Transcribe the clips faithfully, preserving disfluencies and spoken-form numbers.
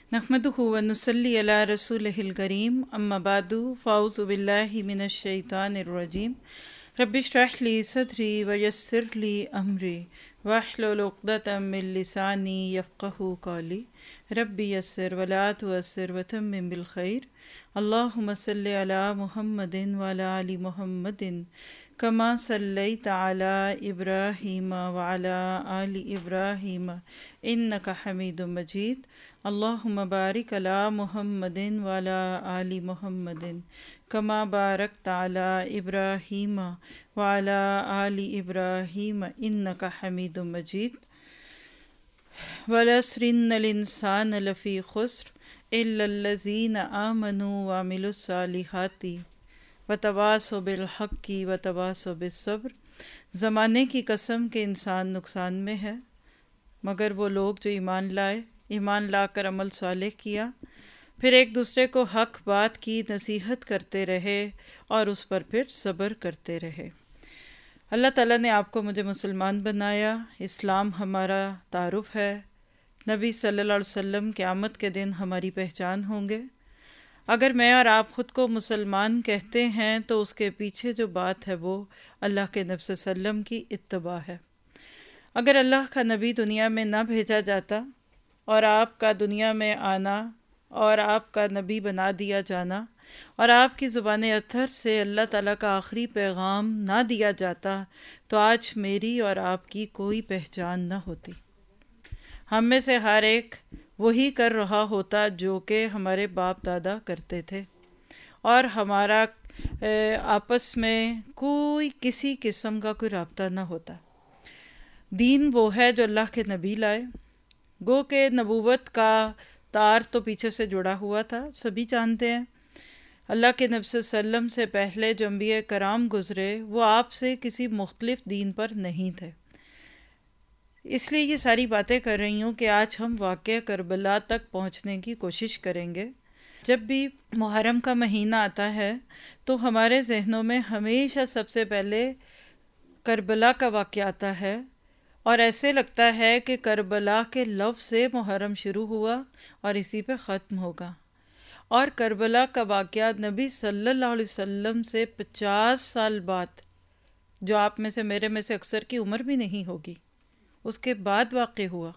نحمدہ و نصلی علی رسولہ الکریم، اما بعد فاعوذ باللہ من الشیطان الرجیم۔ رب اشرح لی صدری ویسر لی امری واحلل عقدۃ من لسانی یفقہوا قولی۔ رب یسر ولا تعسر وتمم بالخیر۔ اللہم صلی علی محمد وعلی آل محمد کما صلیت علی ابراہیم وعلی آل ابراہیم انک حمید مجید۔ اللہم بارک علی محمد وعلی آل محمد کما بارکت علی ابراہیم وعلی آل ابراہیم انک حمید مجید۔ والعصر ان الانسان لفی خسر الا الذین آمنوا وعملوا الصالحات وتواصوا بالحق وتواصوا بالصبر۔ زمانے کی قسم کہ انسان نقصان میں ہے مگر وہ لوگ جو ایمان لائے، ایمان لا کر عمل صالح کیا، پھر ایک دوسرے کو حق بات کی نصیحت کرتے رہے اور اس پر پھر صبر کرتے رہے۔ اللہ تعالیٰ نے آپ کو مجھے مسلمان بنایا، اسلام ہمارا تعارف ہے، نبی صلی اللہ علیہ وسلم قیامت کے دن ہماری پہچان ہوں گے۔ اگر میں اور آپ خود کو مسلمان کہتے ہیں تو اس کے پیچھے جو بات ہے وہ اللہ کے نبی صلی اللہ علیہ وسلم کی اتباع ہے۔ اگر اللہ کا نبی دنیا میں نہ بھیجا جاتا اور آپ کا دنیا میں آنا اور آپ کا نبی بنا دیا جانا اور آپ کی زبان اطہر سے اللہ تعالیٰ کا آخری پیغام نہ دیا جاتا تو آج میری اور آپ کی کوئی پہچان نہ ہوتی۔ ہم میں سے ہر ایک وہی کر رہا ہوتا جو کہ ہمارے باپ دادا کرتے تھے، اور ہمارا آپس میں کوئی کسی قسم کا کوئی رابطہ نہ ہوتا۔ دین وہ ہے جو اللہ کے نبی لائے، گو کہ نبوت کا تار تو پیچھے سے جڑا ہوا تھا، سبھی جانتے ہیں۔ اللہ کے نبی صلی اللہ علیہ وسلم سے پہلے جو انبیاء کرام گزرے وہ آپ سے کسی مختلف دین پر نہیں تھے۔ اس لیے یہ ساری باتیں کر رہی ہوں کہ آج ہم واقعہ کربلا تک پہنچنے کی کوشش کریں گے۔ جب بھی محرم کا مہینہ آتا ہے تو ہمارے ذہنوں میں ہمیشہ سب سے پہلے کربلا کا واقعہ آتا ہے، اور ایسے لگتا ہے کہ کربلا کے لفظ سے محرم شروع ہوا اور اسی پہ ختم ہوگا۔ اور کربلا کا واقعہ نبی صلی اللہ علیہ وسلم سے پچاس سال بعد، جو آپ میں سے میرے میں سے اکثر کی عمر بھی نہیں ہوگی، اس کے بعد واقع ہوا۔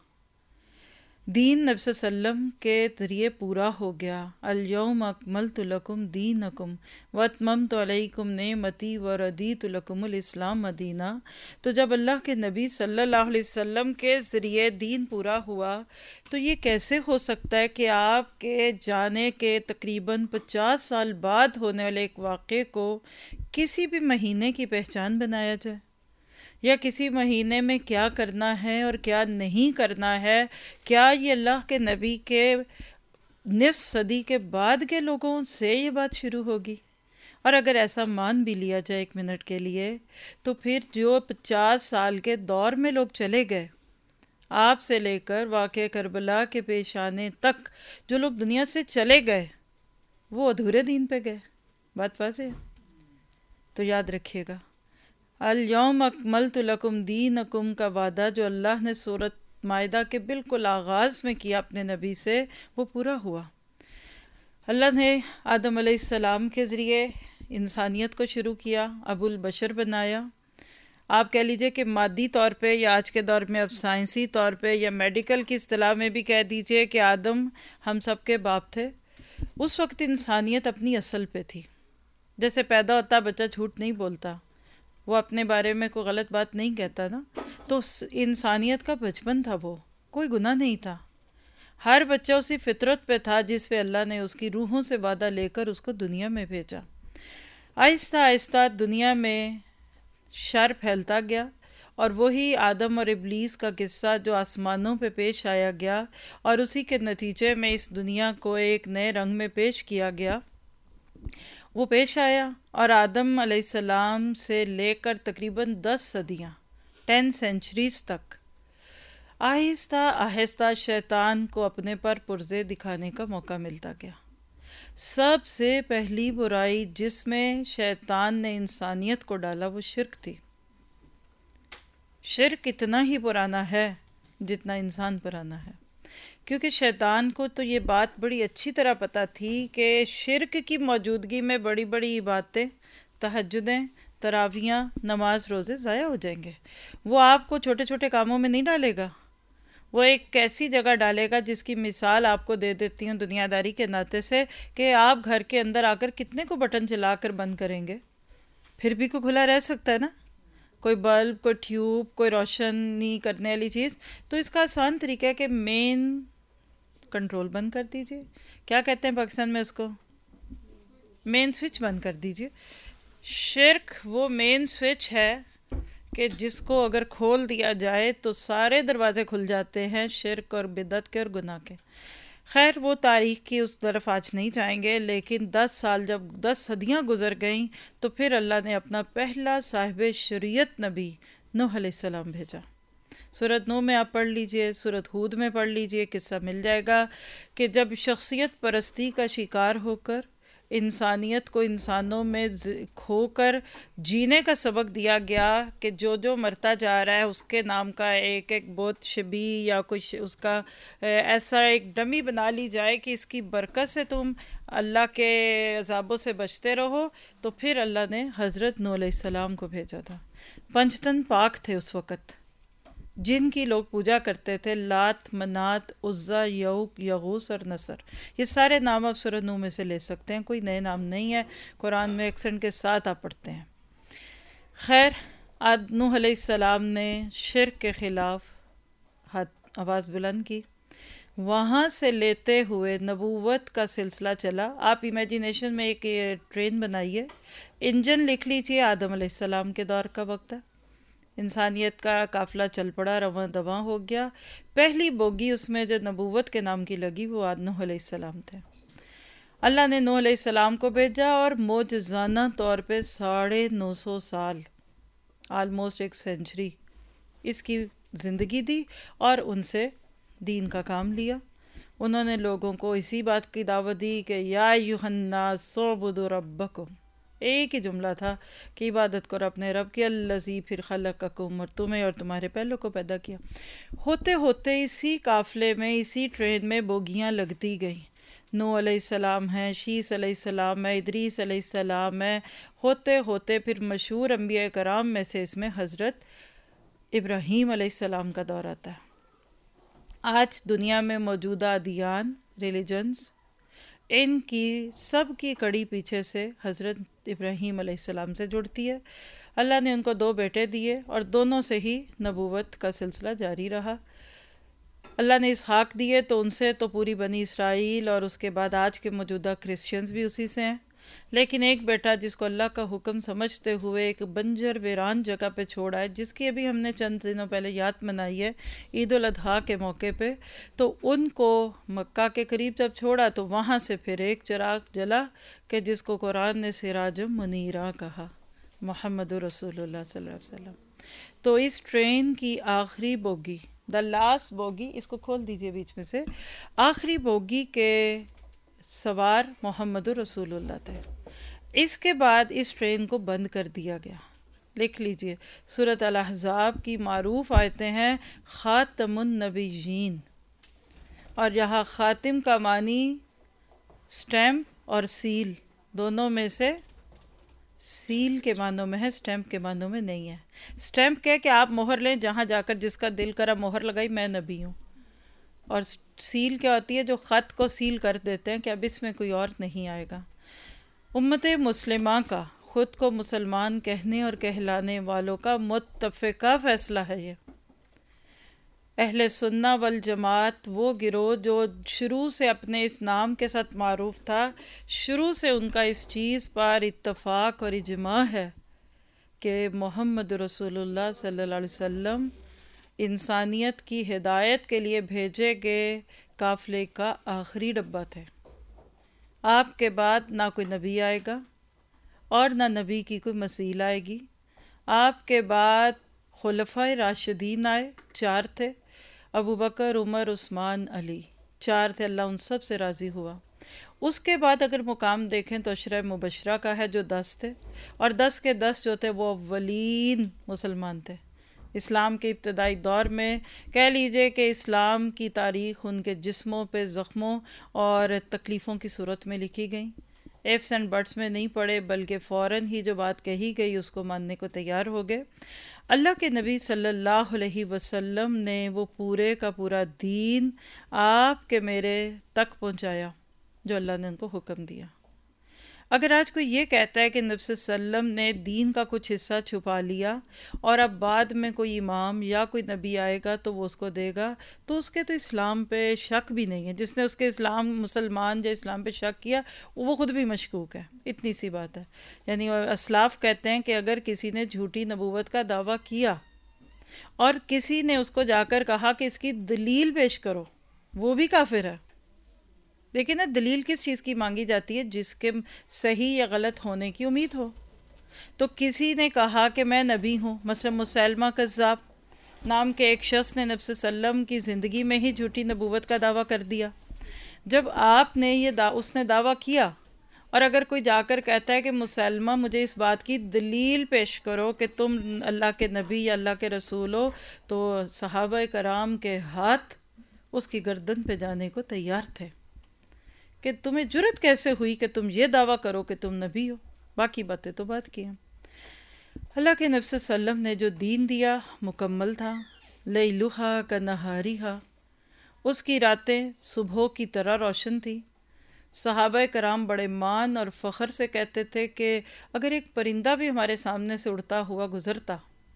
دین نبی صلی اللہ علیہ وسلم کے ذریعے پورا ہو گیا۔ الیوم اکملت لکم دینکم واتممت علیکم نعمتی ورضیت لکم الاسلام دینہ۔ تو جب اللہ کے نبی صلی اللہ علیہ وسلم کے ذریعے دین پورا ہوا تو یہ کیسے ہو سکتا ہے کہ آپ کے جانے کے تقریباً پچاس سال بعد ہونے والے ایک واقعے کو کسی بھی مہینے کی پہچان بنایا جائے، یا کسی مہینے میں کیا کرنا ہے اور کیا نہیں کرنا ہے؟ کیا یہ اللہ کے نبی کے نصف صدی کے بعد کے لوگوں سے یہ بات شروع ہوگی؟ اور اگر ایسا مان بھی لیا جائے ایک منٹ کے لیے تو پھر جو پچاس سال کے دور میں لوگ چلے گئے، آپ سے لے کر واقعہ کربلا کے پیش آنے تک جو لوگ دنیا سے چلے گئے وہ ادھورے دین پہ گئے۔ بات واضح ہے؟ تو یاد رکھیے گا، الیوم اکملت لکم دینکم کا وعدہ جو اللہ نے سورۃ مائدہ کے بالکل آغاز میں کیا اپنے نبی سے، وہ پورا ہوا۔ اللہ نے آدم علیہ السلام کے ذریعے انسانیت کو شروع کیا، ابو البشر بنایا۔ آپ کہہ لیجئے کہ مادی طور پہ یا آج کے دور میں اب سائنسی طور پہ یا میڈیکل کی اصطلاح میں بھی کہہ دیجئے کہ آدم ہم سب کے باپ تھے۔ اس وقت انسانیت اپنی اصل پہ تھی۔ جیسے پیدا ہوتا بچہ جھوٹ نہیں بولتا، وہ اپنے بارے میں کوئی غلط بات نہیں کہتا نا، تو انسانیت کا بچپن تھا، وہ کوئی گناہ نہیں تھا۔ ہر بچہ اسی فطرت پہ تھا جس پہ اللہ نے اس کی روحوں سے وعدہ لے کر اس کو دنیا میں بھیجا۔ آہستہ آہستہ دنیا میں شر پھیلتا گیا، اور وہی آدم اور ابلیس کا قصہ جو آسمانوں پہ پیش آیا گیا اور اسی کے نتیجے میں اس دنیا کو ایک نئے رنگ میں پیش کیا گیا، وہ پیش آیا۔ اور آدم علیہ السلام سے لے کر تقریباً دس صدیاں ٹین سینچریز تک آہستہ آہستہ شیطان کو اپنے پر پرزے دکھانے کا موقع ملتا گیا۔ سب سے پہلی برائی جس میں شیطان نے انسانیت کو ڈالا وہ شرک تھی۔ شرک اتنا ہی پرانا ہے جتنا انسان پرانا ہے۔ کیونکہ شیطان کو تو یہ بات بڑی اچھی طرح پتہ تھی کہ شرک کی موجودگی میں بڑی بڑی عبادتیں، تہجدیں، تراویاں، نماز، روزے ضائع ہو جائیں گے۔ وہ آپ کو چھوٹے چھوٹے کاموں میں نہیں ڈالے گا، وہ ایک ایسی جگہ ڈالے گا جس کی مثال آپ کو دے دیتی ہوں دنیا داری کے ناطے سے، کہ آپ گھر کے اندر آ کر کتنے کو بٹن چلا کر بند کریں گے، پھر بھی کوئی کھلا رہ سکتا ہے نا، کوئی بلب، کوئی ٹیوب، کوئی روشنی کرنے والی چیز۔ تو اس کا آسان طریقہ ہے کہ مین کنٹرول بند کر دیجئے، کیا کہتے ہیں پاکستان میں اس کو، مین سوئچ بند کر دیجئے۔ شرک وہ مین سوئچ ہے کہ جس کو اگر کھول دیا جائے تو سارے دروازے کھل جاتے ہیں شرک اور بدعت کے اور گناہ کے۔ خیر وہ تاریخ کی اس طرف آج نہیں جائیں گے، لیکن دس سال جب دس صدیاں گزر گئیں تو پھر اللہ نے اپنا پہلا صاحب شریعت نبی نوح علیہ السلام بھیجا۔ سورۃ نوح میں آپ پڑھ لیجئے، سورۃ ہود میں پڑھ لیجئے، قصہ مل جائے گا کہ جب شخصیت پرستی کا شکار ہو کر انسانیت کو انسانوں میں کھو کر جینے کا سبق دیا گیا کہ جو جو مرتا جا رہا ہے اس کے نام کا ایک ایک بت شبیہ یا کوئی اس کا ایسا ایک ڈمی بنا لی جائے کہ اس کی برکت سے تم اللہ کے عذابوں سے بچتے رہو، تو پھر اللہ نے حضرت نوح علیہ السلام کو بھیجا تھا۔ پنجتن پاک تھے اس وقت، جن کی لوگ پوجا کرتے تھے، لات، منات، عزا، یعوق، یغوث اور نصر۔ یہ سارے نام آپ سورۃ نوح میں سے لے سکتے ہیں، کوئی نئے نام نہیں ہے، قرآن میں ایکسنٹ کے ساتھ آپ پڑھتے ہیں۔ خیر آج نوح علیہ السلام نے شرک کے خلاف ہاتھ آواز بلند کی، وہاں سے لیتے ہوئے نبوت کا سلسلہ چلا۔ آپ امیجینیشن میں ایک ٹرین بنائیے، انجن لکھ لیجئے آدم علیہ السلام کے دور کا وقت ہے، انسانیت کا قافلہ چل پڑا، رواں دواں ہو گیا۔ پہلی بوگی اس میں جو نبوت کے نام کی لگی وہ نوح علیہ السلام تھے۔ اللہ نے نوح علیہ السلام کو بھیجا اور معجزانہ طور پہ ساڑھے نو سو سال، آلموسٹ ایک سینچری، اس کی زندگی دی اور ان سے دین کا کام لیا۔ انہوں نے لوگوں کو اسی بات کی دعوت دی کہ یا ایھا الناس اعبدوا ربکم، ایک ہی جملہ تھا کہ عبادت کرو اپنے رب کی، الذی پھر خلقکم، اور تمہیں اور تمہارے پہلوں کو پیدا کیا۔ ہوتے ہوتے اسی قافلے میں، اسی ٹرین میں بوگیاں لگتی گئیں۔ نوح علیہ السلام ہیں، شیس علیہ السلام ہے، ادریس علیہ السلام ہے، ہوتے ہوتے پھر مشہور انبیاء کرام میں سے اس میں حضرت ابراہیم علیہ السلام کا دور آتا ہے۔ آج دنیا میں موجودہ ادیان، ریلیجنز، ان کی سب کی کڑی پیچھے سے حضرت ابراہیم علیہ السلام سے جڑتی ہے۔ اللہ نے ان کو دو بیٹے دیے اور دونوں سے ہی نبوت کا سلسلہ جاری رہا۔ اللہ نے اسحاق دیے تو ان سے تو پوری بنی اسرائیل اور اس کے بعد آج کے موجودہ کرسچنز بھی اسی سے ہیں، لیکن ایک بیٹا جس کو اللہ کا حکم سمجھتے ہوئے ایک بنجر ویران جگہ پہ چھوڑا ہے، جس کی ابھی ہم نے چند دنوں پہلے یاد منائی ہے عید الاضحیٰ کے موقع پہ، تو ان کو مکہ کے قریب جب چھوڑا تو وہاں سے پھر ایک چراغ جلا کہ جس کو قرآن نے سراج منیرہ کہا، محمد رسول اللہ صلی اللہ علیہ وسلم۔ تو اس ٹرین کی آخری بوگی، دا لاسٹ بوگی، اس کو کھول دیجئے بیچ میں سے، آخری بوگی کے سوار محمد رسول اللہ تھے۔ اس کے بعد اس ٹرین کو بند کر دیا گیا۔ لکھ لیجئے، سورۃ الاحزاب کی معروف آیتیں ہیں خاتم النبیین، اور یہاں خاتم کا معنی سٹیمپ اور سیل دونوں میں سے سیل کے معنوں میں ہے، سٹیمپ کے معنوں میں نہیں ہے۔ سٹیمپ کہہ کہ آپ مہر لیں، جہاں جا کر جس کا دل کرا مہر لگائی میں نبی ہوں، اور سیل کیا ہوتی ہے جو خط کو سیل کر دیتے ہیں کہ اب اس میں کوئی اور نہیں آئے گا۔ امت مسلمہ کا، خود کو مسلمان کہنے اور کہلانے والوں کا متفقہ فیصلہ ہے یہ۔ اہل سنہ والجماعت وہ گروہ جو شروع سے اپنے اس نام کے ساتھ معروف تھا، شروع سے ان کا اس چیز پر اتفاق اور اجماع ہے کہ محمد رسول اللہ صلی اللہ علیہ وسلم انسانیت کی ہدایت کے لیے بھیجے گئے قافلے کا آخری ڈبہ تھے۔ آپ کے بعد نہ کوئی نبی آئے گا اور نہ نبی کی کوئی مثیل آئے گی۔ آپ کے بعد خلفائے راشدین آئے، چار تھے، ابو بکر، عمر، عثمان، علی، چار تھے، اللہ ان سب سے راضی ہوا۔ اس کے بعد اگر مقام دیکھیں تو عشرہ مبشرہ کا ہے جو دس تھے، اور دس کے دس جو تھے وہ اولین مسلمان تھے، اسلام کے ابتدائی دور میں کہہ لیجئے کہ اسلام کی تاریخ ان کے جسموں پہ زخموں اور تکلیفوں کی صورت میں لکھی گئیں. ایفس اینڈ بٹس میں نہیں پڑے، بلکہ فوراً ہی جو بات کہی گئی اس کو ماننے کو تیار ہو گئے. اللہ کے نبی صلی اللہ علیہ وسلم نے وہ پورے کا پورا دین آپ کے میرے تک پہنچایا جو اللہ نے ان کو حکم دیا. اگر آج کوئی یہ کہتا ہے کہ نبی صلی اللہ علیہ وسلم نے دین کا کچھ حصہ چھپا لیا اور اب بعد میں کوئی امام یا کوئی نبی آئے گا تو وہ اس کو دے گا، تو اس کے تو اسلام پہ شک بھی نہیں ہے. جس نے اس کے اسلام مسلمان یا اسلام پہ شک کیا وہ خود بھی مشکوک ہے. اتنی سی بات ہے. یعنی اسلاف کہتے ہیں کہ اگر کسی نے جھوٹی نبوت کا دعویٰ کیا اور کسی نے اس کو جا کر کہا کہ اس کی دلیل پیش کرو، وہ بھی کافر ہے. دیکھیں نا، دلیل کس چیز کی مانگی جاتی ہے؟ جس کے صحیح یا غلط ہونے کی امید ہو. تو کسی نے کہا کہ میں نبی ہوں، مثلا مسیلمہ کذاب نام کے ایک شخص نے نبی صلی اللہ علیہ وسلم کی زندگی میں ہی جھوٹی نبوت کا دعویٰ کر دیا. جب آپ نے یہ دا اس نے دعویٰ کیا اور اگر کوئی جا کر کہتا ہے کہ مسلمہ مجھے اس بات کی دلیل پیش کرو کہ تم اللہ کے نبی یا اللہ کے رسول ہو، تو صحابہ کرام کے ہاتھ اس کی گردن پہ جانے کو تیار تھے کہ تمہیں جرت کیسے ہوئی کہ تم یہ دعویٰ کرو کہ تم نبی ہو. باقی باتیں تو بات کی ہیں. اللہ کے نبی صلی اللہ علیہ وسلم نے جو دین دیا مکمل تھا. لیلھا کنہاریھا، اس کی راتیں صبحوں کی طرح روشن تھی. صحابہ کرام بڑے مان اور فخر سے کہتے تھے کہ اگر ایک پرندہ بھی ہمارے سامنے سے اڑتا ہوا گزرتا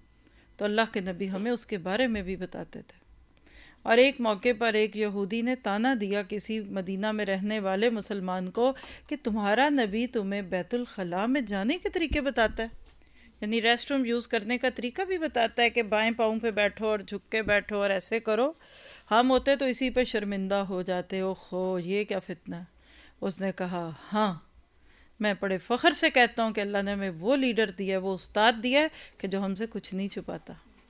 تو اللہ کے نبی ہمیں اس کے بارے میں بھی بتاتے تھے. اور ایک موقع پر ایک یہودی نے تانا دیا کسی مدینہ میں رہنے والے مسلمان کو کہ تمہارا نبی تمہیں بیت الخلاء میں جانے کے طریقے بتاتا ہے، یعنی ریسٹ روم یوز کرنے کا طریقہ بھی بتاتا ہے کہ بائیں پاؤں پہ بیٹھو اور جھک کے بیٹھو اور ایسے کرو. ہم ہوتے تو اسی پہ شرمندہ ہو جاتے. او خو، یہ کیا فتنہ. اس نے کہا ہاں، میں بڑے فخر سے کہتا ہوں کہ اللہ نے ہمیں وہ لیڈر دیا، وہ استاد دیا ہے کہ جو ہم سے کچھ نہیں چھپاتا.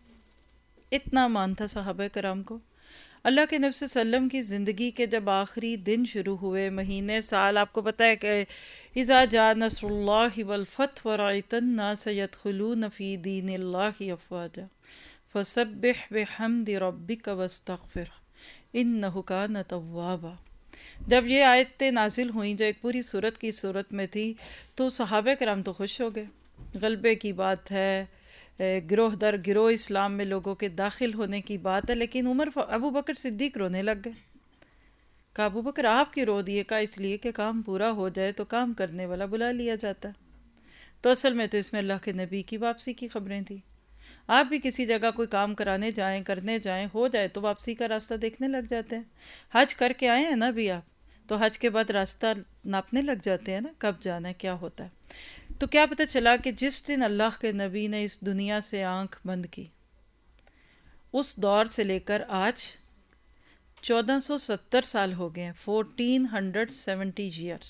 اتنا مان تھا صحابہ کرام کو. اللہ کے نبی صلی اللہ علیہ وسلم کی زندگی کے جب آخری دن شروع ہوئے، مہینے، سال، آپ کو پتہ ہے کہ اذا جاء نصر اللہ والفتح ورأیت الناس يدخلون فی دین اللہ افواجا فسبح بحمد ربک واستغفر انہ کان توابا. جب یہ آیتیں نازل ہوئیں جو ایک پوری سورت کی صورت میں تھی تو صحابہ کرام تو خوش ہو گئے. غلبے کی بات ہے، گروہ در گروہ اسلام میں لوگوں کے داخل ہونے کی بات ہے. لیکن عمر ابو بکر صدیق رونے لگ گئے. کہا ابو بکر آپ کی رو دیے؟ کہا اس لیے کہ کام پورا ہو جائے تو کام کرنے والا بلا لیا جاتا ہے. تو اصل میں تو اس میں اللہ کے نبی کی واپسی کی خبریں تھیں. آپ بھی کسی جگہ کوئی کام کرانے جائیں، کرنے جائیں، ہو جائے تو واپسی کا راستہ دیکھنے لگ جاتے ہیں. حج کر کے آئے ہیں نا بھی آپ، تو حج کے بعد راستہ ناپنے لگ جاتے ہیں نا، کب جانا ہے، کیا ہوتا ہے. تو کیا پتہ چلا کہ جس دن اللہ کے نبی نے اس دنیا سے آنکھ بند کی، اس دور سے لے کر آج چودہ سو ستر سال ہو گئے ہیں، فورٹین ہنڈریڈ سیونٹی ایئرس.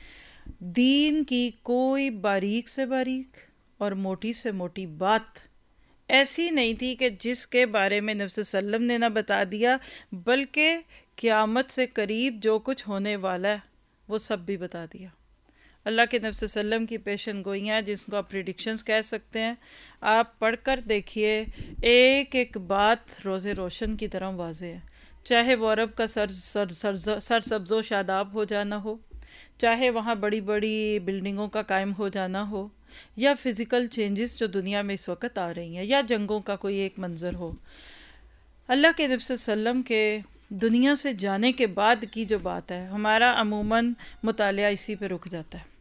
دین کی کوئی باریک سے باریک اور موٹی سے موٹی بات ایسی نہیں تھی کہ جس کے بارے میں نبی صلی اللہ علیہ وسلم نے نہ بتا دیا، بلکہ قیامت سے قریب جو کچھ ہونے والا ہے وہ سب بھی بتا دیا. اللہ کے نبی صلی اللہ علیہ وسلم کی پیشن گوئیاں، جس کو آپ پریڈکشنز کہہ سکتے ہیں، آپ پڑھ کر دیکھیے، ایک ایک بات روز روشن کی طرح واضح ہے. چاہے وہ عرب کا سر سر سر سر سبز و شاداب ہو جانا ہو، چاہے وہاں بڑی بڑی بلڈنگوں کا قائم ہو جانا ہو، یا فزیکل چینجز جو دنیا میں اس وقت آ رہی ہیں، یا جنگوں کا کوئی ایک منظر ہو. اللہ کے نبی صلی اللہ علیہ وسلم کے دنیا سے جانے کے بعد کی جو بات ہے، ہمارا عموماً مطالعہ اسی پہ رک جاتا ہے.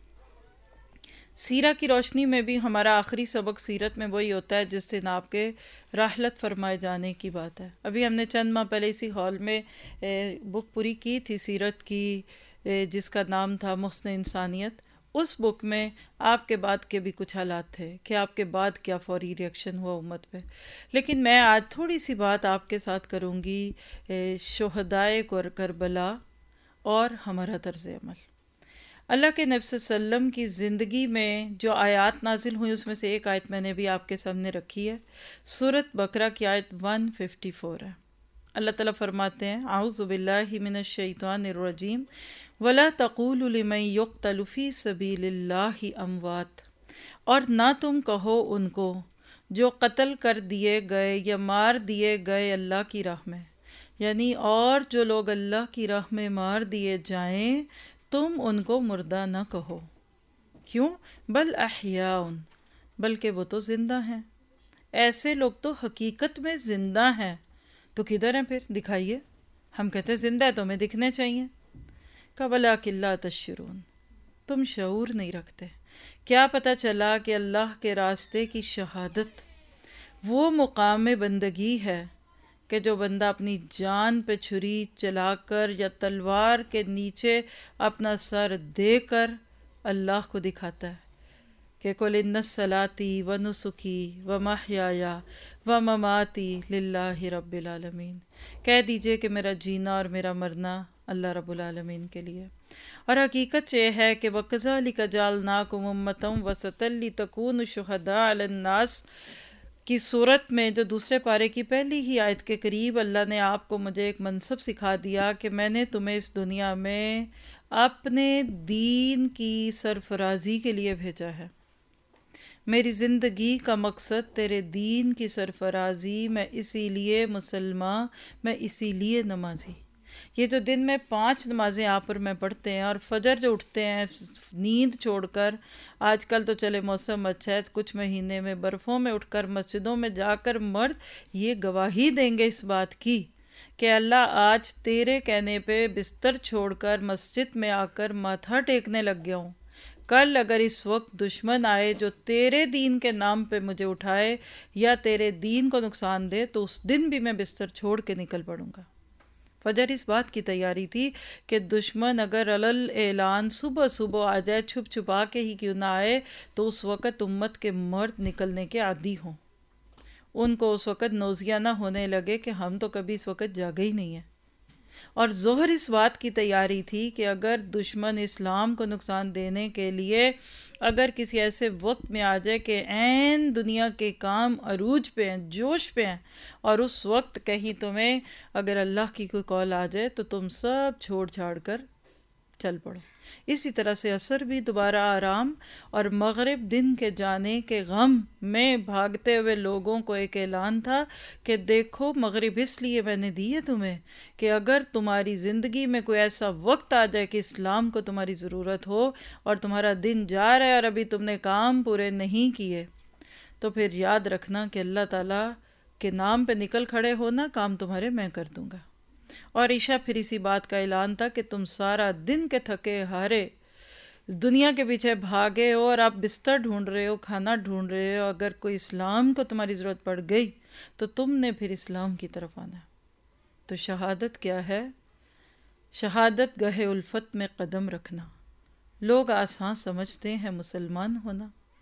سیرہ کی روشنی میں بھی ہمارا آخری سبق سیرت میں وہی ہوتا ہے جس دن آپ کے راحلت فرمائے جانے کی بات ہے. ابھی ہم نے چند ماہ پہلے اسی ہال میں بک پوری کی تھی سیرت کی، جس کا نام تھا محسن انسانیت. اس بک میں آپ کے بعد کے بھی کچھ حالات تھے کہ آپ کے بعد کیا فوری ریئیکشن ہوا امت پہ. لیکن میں آج تھوڑی سی بات آپ کے ساتھ کروں گی شہدائے کربلا اور ہمارا طرز عمل. اللہ کے نبی صلی اللہ علیہ وسلم کی زندگی میں جو آیات نازل ہوئی اس میں سے ایک آیت میں نے بھی آپ کے سامنے رکھی ہے. سورۃ بقرہ کی آیت ایک سو چون ہے. اللہ تعالیٰ فرماتے ہیں اعوذ باللہ من الشیطان الرجیم وَلَا تَقُولُوا لِمَن يُقْتَلُ فِي سَبِيلِ اللَّهِ أَمْوَاتٌ، اور نہ تم کہو ان کو جو قتل کر دیے گئے یا مار دیے گئے اللہ کی راہ میں، یعنی اور جو لوگ اللہ کی راہ میں مار دیے جائیں تم ان کو مردہ نہ کہو، کیوں؟ بل احیاء، بلکہ وہ تو زندہ ہیں۔ ایسے لوگ تو حقیقت میں زندہ ہیں، تو کدھر ہیں پھر؟ دکھائیے۔ ہم کہتے ہیں زندہ ہے تو ہمیں دکھنے چاہیے۔ وَلَٰكِن لَا تَشْعُرُونَ، تم شعور نہیں رکھتے۔ کیا پتہ چلا کہ اللہ کے راستے کی شہادت وہ مقام بندگی ہے کہ جو بندہ اپنی جان پہ چھری چلا کر یا تلوار کے نیچے اپنا سر دے کر اللہ کو دکھاتا ہے کہ قُلْ إِنَّ صَلَاتِي وَنُسُكِي وَمَحْيَايَ وَمَمَاتِي لِلَّهِ رَبِّ العالمین، کہہ دیجئے کہ میرا جینا اور میرا مرنا اللہ رب العالمین کے لیے۔ اور حقیقت یہ ہے کہ وَكَذَلِكَ جَعَلْنَاكُمْ أُمَّةً وَسَطًا لِتَكُونُوا شُهَدَاءَ عَلَى النَّاسِ کی صورت میں، جو دوسرے پارے کی پہلی ہی آیت کے قریب اللہ نے آپ کو مجھے ایک منصب سکھا دیا کہ میں نے تمہیں اس دنیا میں اپنے دین کی سرفرازی کے لیے بھیجا ہے۔ میری زندگی کا مقصد تیرے دین کی سرفرازی، میں اسی لیے مسلمان، میں اسی لیے نمازی۔ یہ جو دن میں پانچ نمازیں آپ پر میں پڑھتے ہیں، اور فجر جو اٹھتے ہیں نیند چھوڑ کر، آج کل تو چلے موسم اچھا ہے، کچھ مہینے میں برفوں میں اٹھ کر مسجدوں میں جا کر مرد یہ گواہی دیں گے اس بات کی کہ اللہ آج تیرے کہنے پہ بستر چھوڑ کر مسجد میں آ کر ماتھا ٹیکنے لگ گیا ہوں۔ کل اگر اس وقت دشمن آئے جو تیرے دین کے نام پہ مجھے اٹھائے یا تیرے دین کو نقصان دے تو اس دن بھی میں بستر چھوڑ کے نکل پڑوں گا۔ فجر اس بات کی تیاری تھی کہ دشمن اگر علل اعلان صبح صبح آ جائے، چھپ چھپا کے ہی کیوں نہ آئے، تو اس وقت امت کے مرد نکلنے کے عادی ہوں، ان کو اس وقت نوزیہ نہ ہونے لگے کہ ہم تو کبھی اس وقت جاگے ہی نہیں ہیں۔ اور ظہر اس بات کی تیاری تھی کہ اگر دشمن اسلام کو نقصان دینے کے لیے اگر کسی ایسے وقت میں آ جائے کہ عین دنیا کے کام عروج پہ ہیں، جوش پہ ہیں، اور اس وقت کہیں تمہیں اگر اللہ کی کوئی کال آ جائے تو تم سب چھوڑ چھاڑ کر چل پڑو۔ اسی طرح سے عصر بھی دوبارہ آرام اور مغرب دن کے جانے کے غم میں بھاگتے ہوئے لوگوں کو ایک اعلان تھا کہ دیکھو مغرب اس لیے میں نے دی ہے تمہیں کہ اگر تمہاری زندگی میں کوئی ایسا وقت آ جائے کہ اسلام کو تمہاری ضرورت ہو اور تمہارا دن جا رہا ہے اور ابھی تم نے کام پورے نہیں کیے، تو پھر یاد رکھنا کہ اللہ تعالیٰ کے نام پہ نکل کھڑے ہونا، کام تمہارے میں کر دوں گا۔ اور عشاء پھر اسی بات کا اعلان تھا کہ تم سارا دن کے تھکے ہارے دنیا کے پیچھے بھاگے ہو اور آپ بستر ڈھونڈ رہے ہو، کھانا ڈھونڈ رہے ہو، اگر کوئی اسلام کو تمہاری ضرورت پڑ گئی تو تم نے پھر اسلام کی طرف آنا ہے۔ تو شہادت کیا ہے؟ شہادت گہے الفت میں قدم رکھنا۔ لوگ آسان سمجھتے ہیں مسلمان ہونا۔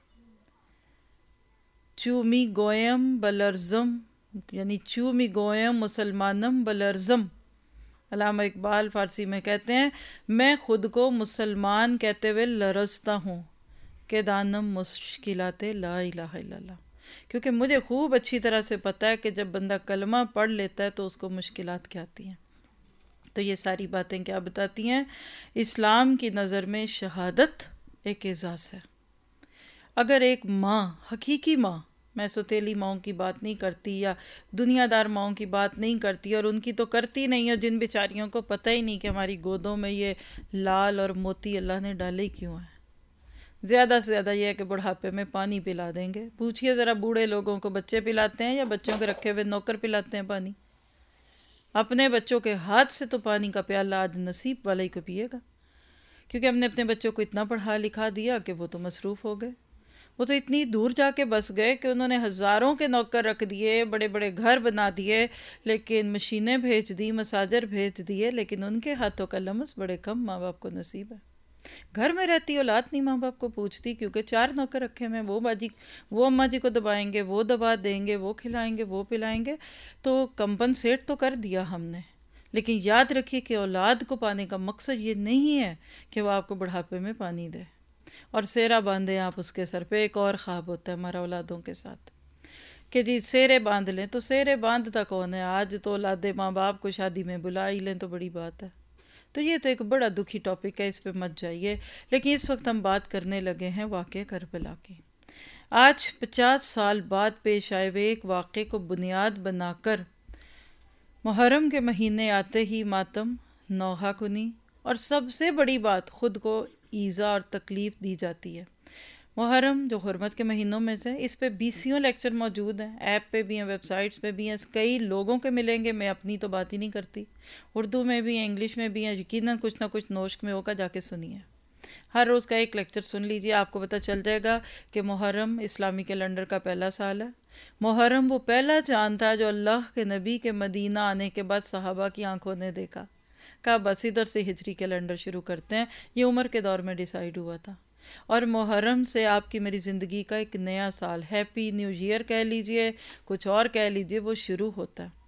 چومی گویم بلرزم، یعنی چومی گویم مسلمانم بلرزم۔ علامہ اقبال فارسی میں کہتے ہیں میں خود کو مسلمان کہتے ہوئے لرزتا ہوں کہ دانم مشکلات لا الہ الا اللہ، کیونکہ مجھے خوب اچھی طرح سے پتہ ہے کہ جب بندہ کلمہ پڑھ لیتا ہے تو اس کو مشکلات کیا آتی ہیں۔ تو یہ ساری باتیں کیا بتاتی ہیں؟ اسلام کی نظر میں شہادت ایک اعزاز ہے۔ اگر ایک ماں، حقیقی ماں، میں سوتیلی ماؤں کی بات نہیں کرتی یا دنیا دار ماؤں کی بات نہیں کرتی، اور ان کی تو کرتی نہیں ہے جن بیچاریوں کو پتہ ہی نہیں کہ ہماری گودوں میں یہ لال اور موتی اللہ نے ڈالے ہی کیوں ہیں۔ زیادہ سے زیادہ یہ ہے کہ بڑھاپے میں پانی پلا دیں گے۔ پوچھئے ذرا بوڑھے لوگوں کو بچے پلاتے ہیں یا بچوں کے رکھے ہوئے نوکر پلاتے ہیں پانی؟ اپنے بچوں کے ہاتھ سے تو پانی کا پیالہ آج نصیب والا ہی کو پیے گا، کیونکہ ہم نے اپنے بچوں کو اتنا پڑھا لکھا دیا کہ وہ تو مصروف ہو گئے۔ وہ تو اتنی دور جا کے بس گئے کہ انہوں نے ہزاروں کے نوکر رکھ دیے، بڑے بڑے گھر بنا دیے، لیکن مشینیں بھیج دی، مساجر بھیج دیے، لیکن ان کے ہاتھوں کا لمس بڑے کم ماں باپ کو نصیب ہے۔ گھر میں رہتی اولاد نہیں ماں باپ کو پوچھتی، کیونکہ چار نوکر رکھے ہیں، وہ باجی وہ اماں جی کو دبائیں گے، وہ دبا دیں گے، وہ کھلائیں گے، وہ پلائیں گے۔ تو کمپنسیٹ تو کر دیا ہم نے، لیکن یاد رکھیے کہ اولاد کو پانے کا مقصد یہ نہیں ہے کہ وہ آپ کو بڑھاپے میں پانی دے اور سیرا باندھیں آپ اس کے سر پہ۔ ایک اور خواب ہوتا ہے ہمارا اولادوں کے ساتھ کہ جی سیرے باندھ لیں، تو سیرے باندھتا کون ہے؟ آج تو اولادیں ماں باپ کو شادی میں بلا ہی لیں تو بڑی بات ہے۔ تو یہ تو ایک بڑا دکھی ٹاپک ہے، اس پہ مت جائیے، لیکن اس وقت ہم بات کرنے لگے ہیں واقعہ کربلا کی۔ آج پچاس سال بعد پیش آئے ہوئے ایک واقعے کو بنیاد بنا کر محرم کے مہینے آتے ہی ماتم، نوحہ کنی اور سب سے بڑی بات خود کو ایذا اور تکلیف دی جاتی ہے۔ محرم جو حرمت کے مہینوں میں سے، اس پہ بیسیوں لیکچر موجود ہیں، ایپ پہ بھی ہیں، ویب سائٹس پہ بھی ہیں، کئی لوگوں کے ملیں گے، میں اپنی تو بات ہی نہیں کرتی، اردو میں بھی ہیں، انگلش میں بھی ہیں، یقیناً کچھ نہ کچھ نوشک میں ہوگا، جا کے سنیے۔ ہر روز کا ایک لیکچر سن لیجئے، آپ کو پتہ چل جائے گا کہ محرم اسلامی کیلنڈر کا پہلا سال ہے۔ محرم وہ پہلا چاند تھا جو اللہ کے نبی کے مدینہ آنے کے بعد صحابہ کی آنکھوں نے دیکھا، کہا بس ادھر سے ہجری کیلنڈر شروع کرتے ہیں۔ یہ عمر کے دور میں ڈیسائیڈ ہوا تھا، اور محرم سے آپ کی میری زندگی کا ایک نیا سال، ہیپی نیو ایئر کہہ لیجئے، کچھ اور کہہ لیجئے، وہ شروع ہوتا ہے۔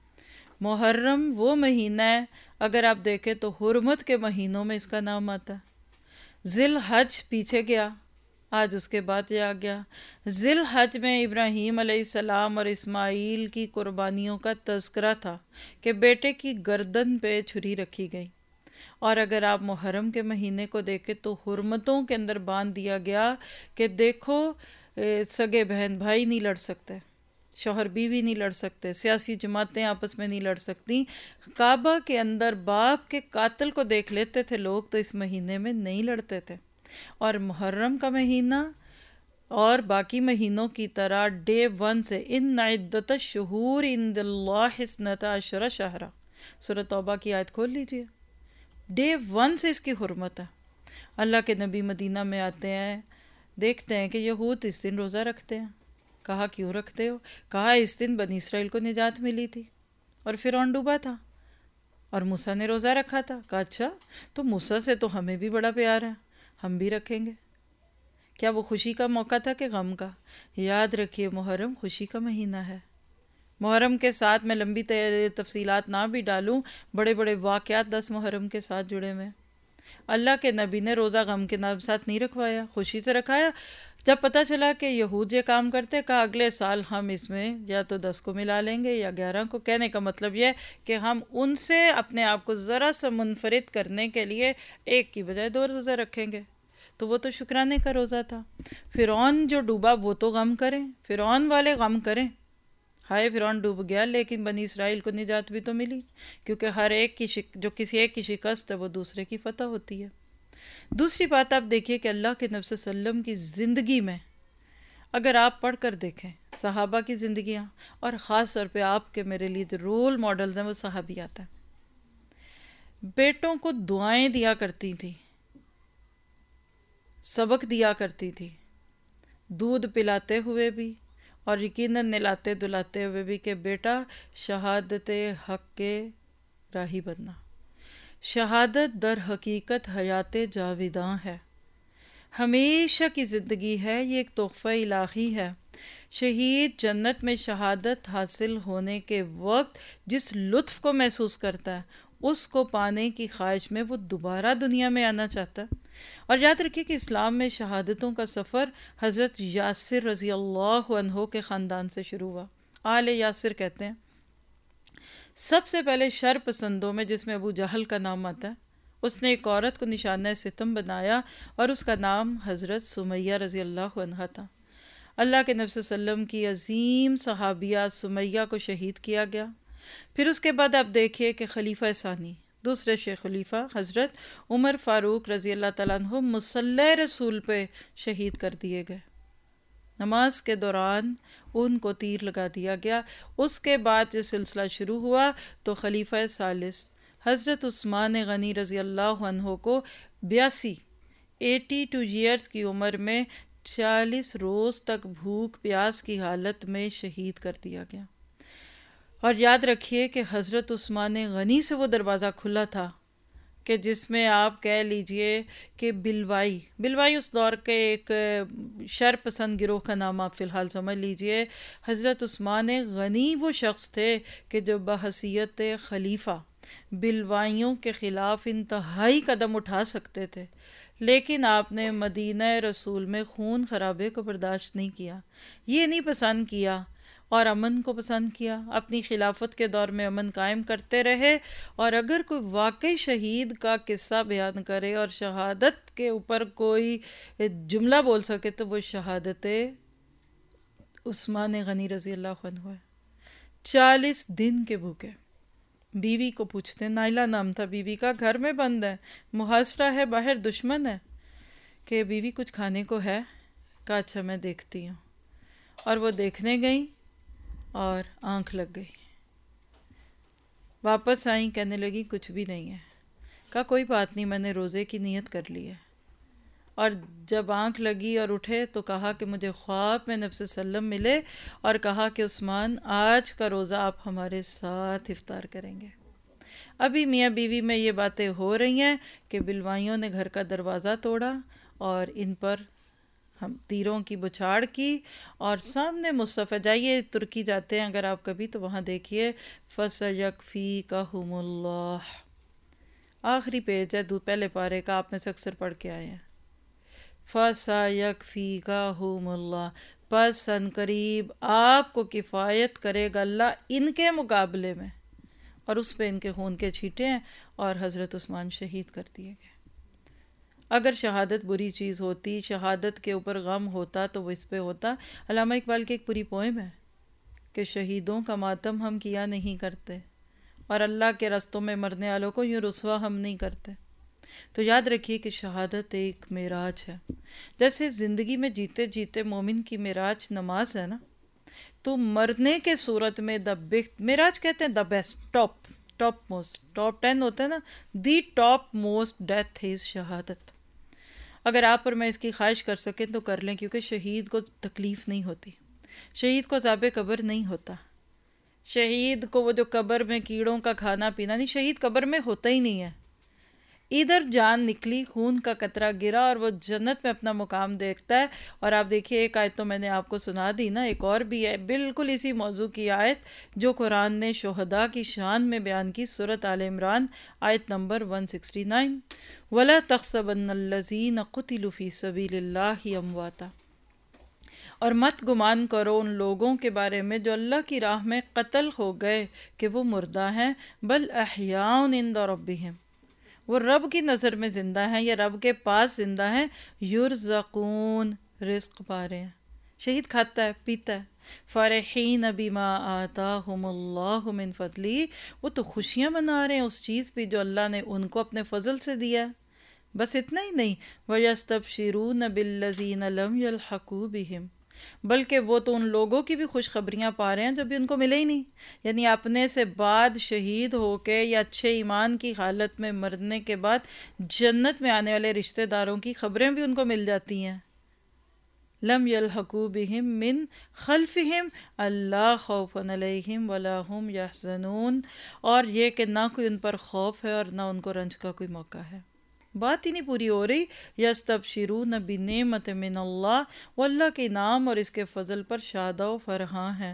محرم وہ مہینہ ہے، اگر آپ دیکھیں تو حرمت کے مہینوں میں اس کا نام آتا ہے۔ ذی الحج پیچھے گیا، آج اس کے بعد یہ آ گیا۔ ذی الحج میں ابراہیم علیہ السلام اور اسماعیل کی قربانیوں کا تذکرہ تھا کہ بیٹے کی گردن پہ چھری رکھی گئی، اور اگر آپ محرم کے مہینے کو دیکھیں تو حرمتوں کے اندر باندھ دیا گیا کہ دیکھو سگے بہن بھائی نہیں لڑ سکتے، شوہر بیوی نہیں لڑ سکتے، سیاسی جماعتیں آپس میں نہیں لڑ سکتی۔ کعبہ کے اندر باپ کے قاتل کو دیکھ لیتے تھے لوگ تو اس مہینے میں نہیں لڑتے تھے۔ اور محرم کا مہینہ اور باقی مہینوں کی طرح ڈے ون سے ان عدت الشہور عند اللہ اثنتا عشر شہرا، سورۃ توبہ کی آیت کھول لیجئے، ڈے ون سے اس کی حرمت ہے۔ اللہ کے نبی مدینہ میں آتے ہیں، دیکھتے ہیں کہ یہود اس دن روزہ رکھتے ہیں۔ کہا کیوں رکھتے ہو؟ کہا اس دن بنی اسرائیل کو نجات ملی تھی اور فرعون ڈوبا تھا اور موسیٰ نے روزہ رکھا تھا۔ کہا اچھا، تو موسیٰ سے تو ہمیں بھی بڑا پیار ہے، ہم بھی رکھیں گے۔ کیا وہ خوشی کا موقع تھا کہ غم کا؟ یاد رکھیے محرم خوشی کا مہینہ ہے۔ محرم کے ساتھ میں لمبی تفصیلات نہ بھی ڈالوں، بڑے بڑے واقعات دس محرم کے ساتھ جڑے ہوئے۔ اللہ کے نبی نے روزہ غم کے نام ساتھ نہیں رکھوایا، خوشی سے رکھایا۔ جب پتہ چلا کہ یہود یہ کام کرتے، کہا اگلے سال ہم اس میں یا تو دس کو ملا لیں گے یا گیارہ کو۔ کہنے کا مطلب یہ کہ ہم ان سے اپنے آپ کو ذرا سا منفرد کرنے کے لیے ایک کی بجائے دو روزہ رکھیں گے۔ تو وہ تو شکرانے کا روزہ تھا۔ فرعون جو ڈوبا وہ تو غم کریں، فرعون والے غم کریں، ہائے فرعون ڈوب گیا، لیکن بنی اسرائیل کو نجات بھی تو ملی، کیونکہ ہر ایک کی شک جو کسی ایک کی شکست ہے وہ دوسرے کی فتح ہوتی ہے۔ دوسری بات آپ دیکھیے کہ اللہ کے نبی صلی اللہ علیہ وسلم کی زندگی میں اگر آپ پڑھ کر دیکھیں صحابہ کی زندگیاں، اور خاص طور پہ آپ کے میرے لیے جو رول ماڈلز ہیں وہ صحابیات ہیں، بیٹوں کو دعائیں دیا کرتی تھی، سبق دیا کرتی تھی، دودھ پلاتے ہوئے بھی اور یقیناً نلاتے دلاتے ہوئے بھی کہ بیٹا شہادت حق کے راہی بننا۔ شہادت در حقیقت حیات جاویداں ہے، ہمیشہ کی زندگی ہے، یہ ایک تحفہ الہی ہے۔ شہید جنت میں شہادت حاصل ہونے کے وقت جس لطف کو محسوس کرتا ہے، اس کو پانے کی خواہش میں وہ دوبارہ دنیا میں آنا چاہتا ہے۔ اور یاد رکھیے کہ اسلام میں شہادتوں کا سفر حضرت یاسر رضی اللہ عنہ کے خاندان سے شروع ہوا، آل یاسر کہتے ہیں۔ سب سے پہلے شر پسندوں میں، جس میں ابو جہل کا نام آتا ہے، اس نے ایک عورت کو نشانہ ستم بنایا اور اس کا نام حضرت سمیہ رضی اللہ عنہا تھا۔ اللہ کے نبی صلی اللہ علیہ وسلم کی عظیم صحابیہ سمیہ کو شہید کیا گیا۔ پھر اس کے بعد آپ دیکھیے کہ خلیفہ ثانی، دوسرے شیخ خلیفہ حضرت عمر فاروق رضی اللہ تعالیٰ عنہ مصلی رسول پہ شہید کر دیے گئے، نماز کے دوران ان کو تیر لگا دیا گیا۔ اس کے بعد یہ سلسلہ شروع ہوا تو خلیفہ ثالث حضرت عثمان غنی رضی اللہ عنہ کو بیاسی ایٹی ٹو ایئرس کی عمر میں چالیس روز تک بھوک پیاس کی حالت میں شہید کر دیا گیا۔ اور یاد رکھیے کہ حضرت عثمان غنی سے وہ دروازہ کھلا تھا کہ جس میں آپ کہہ لیجئے کہ بلوائی بلوائی اس دور کے ایک شر پسند گروہ کا نام آپ فی الحال سمجھ لیجئے۔ حضرت عثمان غنی وہ شخص تھے کہ جو بحیثیت خلیفہ بلوائیوں کے خلاف انتہائی قدم اٹھا سکتے تھے، لیکن آپ نے مدینہ رسول میں خون خرابے کو برداشت نہیں کیا، یہ نہیں پسند کیا، اور امن کو پسند کیا، اپنی خلافت کے دور میں امن قائم کرتے رہے۔ اور اگر کوئی واقعی شہید کا قصہ بیان کرے اور شہادت کے اوپر کوئی جملہ بول سکے تو وہ شہادت عثمان غنی رضی اللہ عنہ ہے، چالیس دن کے بھوکے، بیوی کو پوچھتے ہیں، نائلہ نام تھا بیوی کا، گھر میں بند ہے، محاصرہ ہے، باہر دشمن ہے، کہ بیوی کچھ کھانے کو ہے؟ کہا اچھا میں دیکھتی ہوں، اور وہ دیکھنے گئیں اور آنکھ لگ گئی، واپس آئیں، کہنے لگی کچھ بھی نہیں ہے، کہا کوئی بات نہیں، میں نے روزے کی نیت کر لی ہے، اور جب آنکھ لگی اور اٹھے تو کہا کہ مجھے خواب میں نبی صلی اللہ علیہ وسلم ملے اور کہا کہ عثمان آج کا روزہ آپ ہمارے ساتھ افطار کریں گے۔ ابھی میاں بیوی میں یہ باتیں ہو رہی ہیں کہ بلوائیوں نے گھر کا دروازہ توڑا اور ان پر ہم تیروں کی بچھاڑ کی، اور سامنے مصطفیٰ، جائیے ترکی جاتے ہیں اگر آپ کبھی تو وہاں دیکھیے، فَسَيَكْفِيكَهُمُ اللَّهُ، آخری پیج ہے دو پہلے پارے کا، آپ میں سے اکثر پڑھ کے آئے ہیں، فَسَيَكْفِيكَهُمُ اللَّهُ، پس ان قریب آپ کو کفایت کرے گا اللہ ان کے مقابلے میں، اور اس پہ ان کے خون کے چھینٹے ہیں، اور حضرت عثمان شہید کر دیے گئے۔ اگر شہادت بری چیز ہوتی، شہادت کے اوپر غم ہوتا تو وہ اس پہ ہوتا۔ علامہ اقبال کی ایک پوری پوئم ہے کہ شہیدوں کا ماتم ہم کیا نہیں کرتے، اور اللہ کے رستوں میں مرنے والوں کو یوں رسوا ہم نہیں کرتے۔ تو یاد رکھیے کہ شہادت ایک معراج ہے، جیسے زندگی میں جیتے جیتے مومن کی معراج نماز ہے نا، تو مرنے کے صورت میں دا بگ معراج کہتے ہیں، the best, top top most, top ten ہوتا ہے نا، the top most death is شہادت۔ اگر آپ اور میں اس کی خواہش کر سکیں تو کر لیں، کیونکہ شہید کو تکلیف نہیں ہوتی، شہید کو عذاب قبر نہیں ہوتا، شہید کو وہ جو قبر میں کیڑوں کا کھانا پینا نہیں، شہید قبر میں ہوتا ہی نہیں ہے، ادھر جان نکلی، خون کا قطرہ گرا، اور وہ جنت میں اپنا مقام دیکھتا ہے۔ اور آپ دیکھیے ایک آیت تو میں نے آپ کو سنا دی نا، ایک اور بھی ہے بالکل اسی موضوع کی آیت جو قرآن نے شہداء کی شان میں بیان کی، سورۃ آل عمران آیت نمبر ایک سو انسٹھ، وَلَا تَحْسَبَنَّ الَّذِينَ قُتِلُوا فِي سَبِيلِ اللَّهِ أَمْوَاتًا، اور مت گمان کرو ان لوگوں کے بارے میں جو اللہ کی راہ میں قتل ہو گئے کہ وہ مردہ ہیں، بل احیاء عند ربہم، وہ رب کی نظر میں زندہ ہیں یا رب کے پاس زندہ ہیں، یرزقون، رزق پا رہے ہیں، شہید کھاتا ہے پیتا ہے، فرحین بما آتاہم اللہ من فضلہ، وہ تو خوشیاں منا رہے ہیں اس چیز پہ جو اللہ نے ان کو اپنے فضل سے دیا ہے۔ بس اتنا ہی نہیں، وَيَسْتَبْشِرُونَ بِالَّذِينَ لَمْ يَلْحَقُوا بِهِمْ، بلکہ وہ تو ان لوگوں کی بھی خوشخبریاں پا رہے ہیں جو بھی ان کو ملے ہی نہیں، یعنی اپنے سے بعد شہید ہو کے یا اچھے ایمان کی حالت میں مرنے کے بعد جنت میں آنے والے رشتہ داروں کی خبریں بھی ان کو مل جاتی ہیں۔ لم یلحقوا بہم من خلفہم اللہ خوف علیہم ولا ہم یحزنون، اور یہ کہ نہ کوئی ان پر خوف ہے اور نہ ان کو رنج کا کوئی موقع ہے۔ بات ہی نہیں پوری ہو رہی، یستبشرون بنعمت من اللہ، وہ اللہ کے انعام اور اس کے فضل پر شادہ و فرحاں ہیں،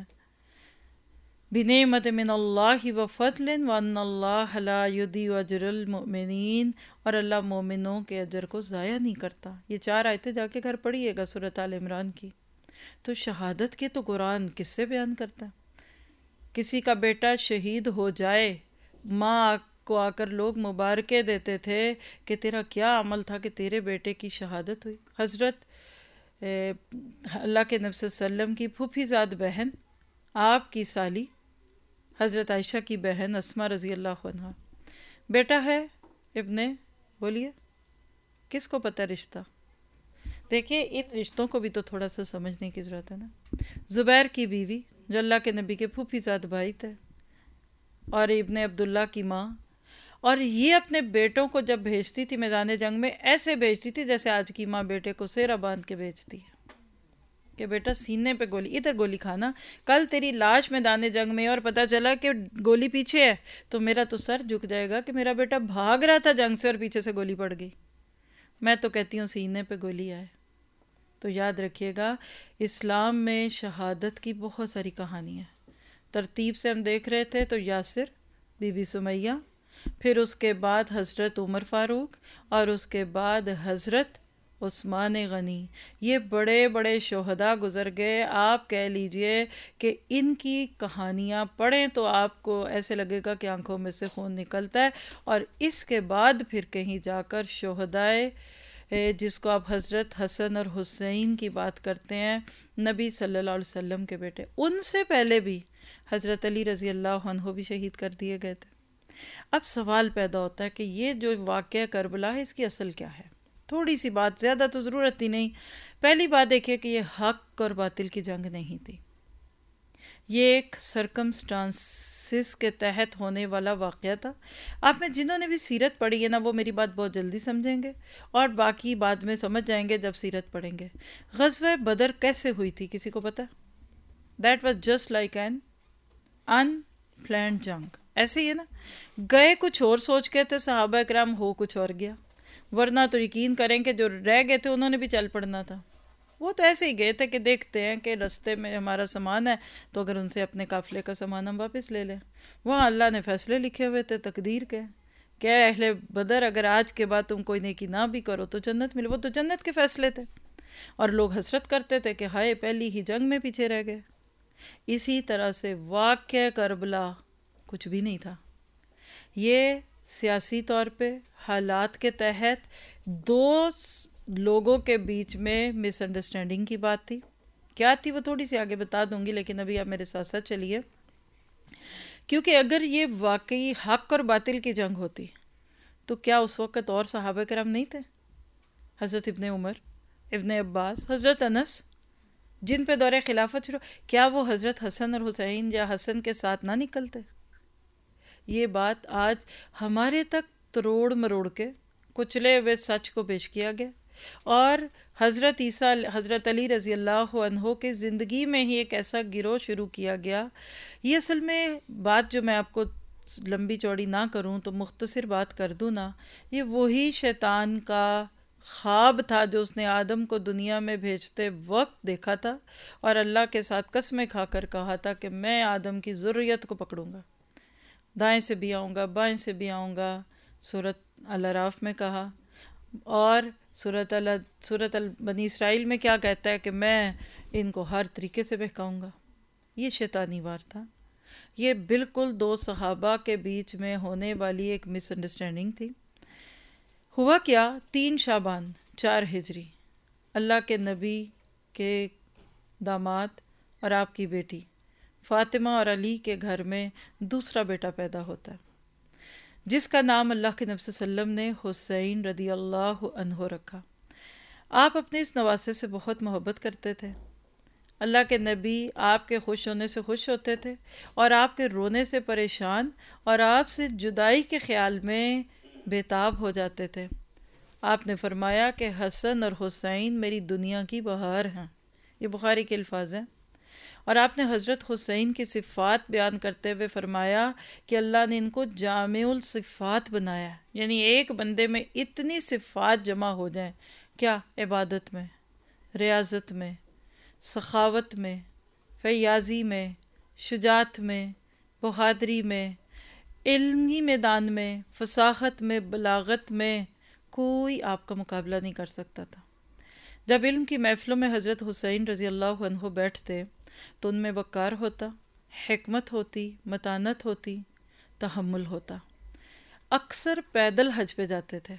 بنعمت من اللہ وفضل وان اللہ لا یضیع اجر المؤمنین، اور اللہ مومنوں کے اجر کو ضائع نہیں کرتا۔ یہ چار آیتیں جا کے گھر پڑھیے گا سورۃ آل عمران کی۔ تو شہادت کے تو قرآن کس سے بیان کرتا ہے؟ کسی کا بیٹا شہید ہو جائے، ماں کو آ کر لوگ مبارکیں دیتے تھے کہ تیرا کیا عمل تھا کہ تیرے بیٹے کی شہادت ہوئی۔ حضرت اللہ کے نبی صلی اللہ علیہ وسلم کی پھوپھی زاد بہن، آپ کی سالی حضرت عائشہ کی بہن اسما رضی اللہ عنہ، بیٹا ہے ابن، بولیے کس کو پتہ رشتہ؟ دیکھیے ان رشتوں کو بھی تو تھوڑا سا سمجھنے کی ضرورت ہے نا۔ زبیر کی بیوی جو اللہ کے نبی کے پھوپھی زاد بھائی تھے، اور ابن عبداللہ کی ماں، اور یہ اپنے بیٹوں کو جب بھیجتی تھی میدان جنگ میں ایسے بھیجتی تھی جیسے آج کی ماں بیٹے کو سیرا باندھ کے بھیجتی ہے کہ بیٹا سینے پہ گولی، ادھر گولی کھانا، کل تیری لاش میدان جنگ میں اور پتہ چلا کہ گولی پیچھے ہے تو میرا تو سر جھک جائے گا کہ میرا بیٹا بھاگ رہا تھا جنگ سے اور پیچھے سے گولی پڑ گئی۔ میں تو کہتی ہوں سینے پہ گولی آئے۔ تو یاد رکھیے گا اسلام میں شہادت کی بہت ساری کہانی ہے۔ ترتیب سے ہم دیکھ رہے تھے تو یاسر، بی بی سمیہ، پھر اس کے بعد حضرت عمر فاروق، اور اس کے بعد حضرت عثمان غنی، یہ بڑے بڑے شہداء گزر گئے۔ آپ کہہ لیجئے کہ ان کی کہانیاں پڑھیں تو آپ کو ایسے لگے گا کہ آنکھوں میں سے خون نکلتا ہے، اور اس کے بعد پھر کہیں جا کر شہدائے جس کو آپ حضرت حسن اور حسین کی بات کرتے ہیں، نبی صلی اللہ علیہ وسلم کے بیٹے، ان سے پہلے بھی حضرت علی رضی اللہ عنہ بھی شہید کر دیے گئے تھے۔ اب سوال پیدا ہوتا ہے کہ یہ جو واقعہ کربلا ہے اس کی اصل کیا ہے؟ تھوڑی سی بات، زیادہ تو ضرورت ہی نہیں۔ پہلی بات دیکھیے کہ یہ حق اور باطل کی جنگ نہیں تھی، یہ ایک سرکمسٹانسز کے تحت ہونے والا واقعہ تھا۔ آپ میں جنہوں نے بھی سیرت پڑھی ہے نا، وہ میری بات بہت جلدی سمجھیں گے اور باقی بعد میں سمجھ جائیں گے جب سیرت پڑھیں گے۔ غزوہ بدر کیسے ہوئی تھی کسی کو پتہ؟ That was just like an unplanned جنگ، ایسے ہی ہے نا، گئے کچھ اور سوچ کے تھے صحابہ کرام، ہو کچھ اور گیا، ورنہ تو یقین کریں کہ جو رہ گئے تھے انہوں نے بھی چل پڑنا تھا۔ وہ تو ایسے ہی گئے تھے کہ دیکھتے ہیں کہ رستے میں ہمارا سامان ہے تو اگر ان سے اپنے قافلے کا سامان ہم واپس لے لیں۔ وہاں اللہ نے فیصلے لکھے ہوئے تھے تقدیر کے، کہ اے اہل بدر اگر آج کے بعد تم کوئی نیکی نہ بھی کرو تو جنت ملے، وہ تو جنت کے فیصلے تھے۔ اور لوگ حسرت کرتے تھے کہ ہائے پہلی ہی جنگ میں پیچھے رہ گئے۔ اسی طرح سے واقعہ کربلا کچھ بھی نہیں تھا، یہ سیاسی طور پہ حالات کے تحت دو لوگوں کے بیچ میں مس انڈرسٹینڈنگ کی بات تھی۔ کیا تھی وہ تھوڑی سی آگے بتا دوں گی، لیکن ابھی آپ میرے ساتھ ساتھ چلیے، کیونکہ اگر یہ واقعی حق اور باطل کی جنگ ہوتی تو کیا اس وقت اور صحابہ کرام نہیں تھے؟ حضرت ابن عمر، ابن عباس، حضرت انس، جن پہ دور خلافت شروع، کیا وہ حضرت حسن اور حسین یا حسن کے ساتھ نہ نکلتے؟ یہ بات آج ہمارے تک تروڑ مروڑ کے کچلے ہوئے سچ کو پیش کیا گیا، اور حضرت عیسیٰ حضرت علی رضی اللہ عنہ کے زندگی میں ہی ایک ایسا گروہ شروع کیا گیا۔ یہ اصل میں بات جو میں آپ کو لمبی چوڑی نہ کروں تو مختصر بات کر دوں نا، یہ وہی شیطان کا خواب تھا جو اس نے آدم کو دنیا میں بھیجتے وقت دیکھا تھا اور اللہ کے ساتھ قسمیں کھا کر کہا تھا کہ میں آدم کی ذریت کو پکڑوں گا، دائیں سے بھی آؤں گا بائیں سے بھی آؤں گا، سورۃ الاعراف میں کہا، اور سورۃ ال سورۃ بنی اسرائیل میں کیا کہتا ہے کہ میں ان کو ہر طریقے سے بہکاؤں گا۔ یہ شیطانی وار تھا، یہ بالکل دو صحابہ کے بیچ میں ہونے والی ایک مس انڈرسٹینڈنگ تھی۔ ہوا کیا، تین شعبان چار ہجری، اللہ کے نبی کے داماد اور آپ کی بیٹی فاطمہ اور علی کے گھر میں دوسرا بیٹا پیدا ہوتا ہے، جس کا نام اللہ کے نبی صلی اللہ علیہ وسلم نے حسین رضی اللہ عنہ رکھا۔ آپ اپنے اس نواسے سے بہت محبت کرتے تھے، اللہ کے نبی آپ کے خوش ہونے سے خوش ہوتے تھے اور آپ کے رونے سے پریشان اور آپ سے جدائی کے خیال میں بےتاب ہو جاتے تھے۔ آپ نے فرمایا کہ حسن اور حسین میری دنیا کی بہار ہیں، یہ بخاری کے الفاظ ہیں۔ اور آپ نے حضرت حسین کی صفات بیان کرتے ہوئے فرمایا کہ اللہ نے ان کو جامع الصفات بنایا ہے، یعنی ایک بندے میں اتنی صفات جمع ہو جائیں، کیا؟ عبادت میں، ریاضت میں، سخاوت میں، فیاضی میں، شجاعت میں، بہادری میں، علمی میدان میں، فصاحت میں، بلاغت میں، کوئی آپ کا مقابلہ نہیں کر سکتا تھا۔ جب علم کی محفلوں میں حضرت حسین رضی اللہ عنہ بیٹھتے تو ان میں وقار ہوتا، حکمت ہوتی، متانت ہوتی، تحمل ہوتا۔ اکثر پیدل حج پہ جاتے تھے۔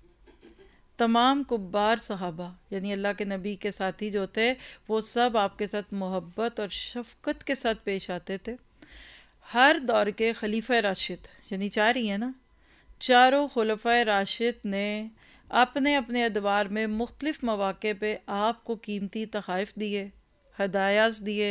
تمام کبار صحابہ یعنی اللہ کے نبی کے ساتھی جو تھے وہ سب آپ کے ساتھ محبت اور شفقت کے ساتھ پیش آتے تھے۔ ہر دور کے خلیفہ راشد، یعنی چار ہی ہیں نا، چاروں خلفۂ راشد نے اپنے اپنے ادوار میں مختلف مواقع پہ آپ کو قیمتی تحائف دیے، ہدایات دیے،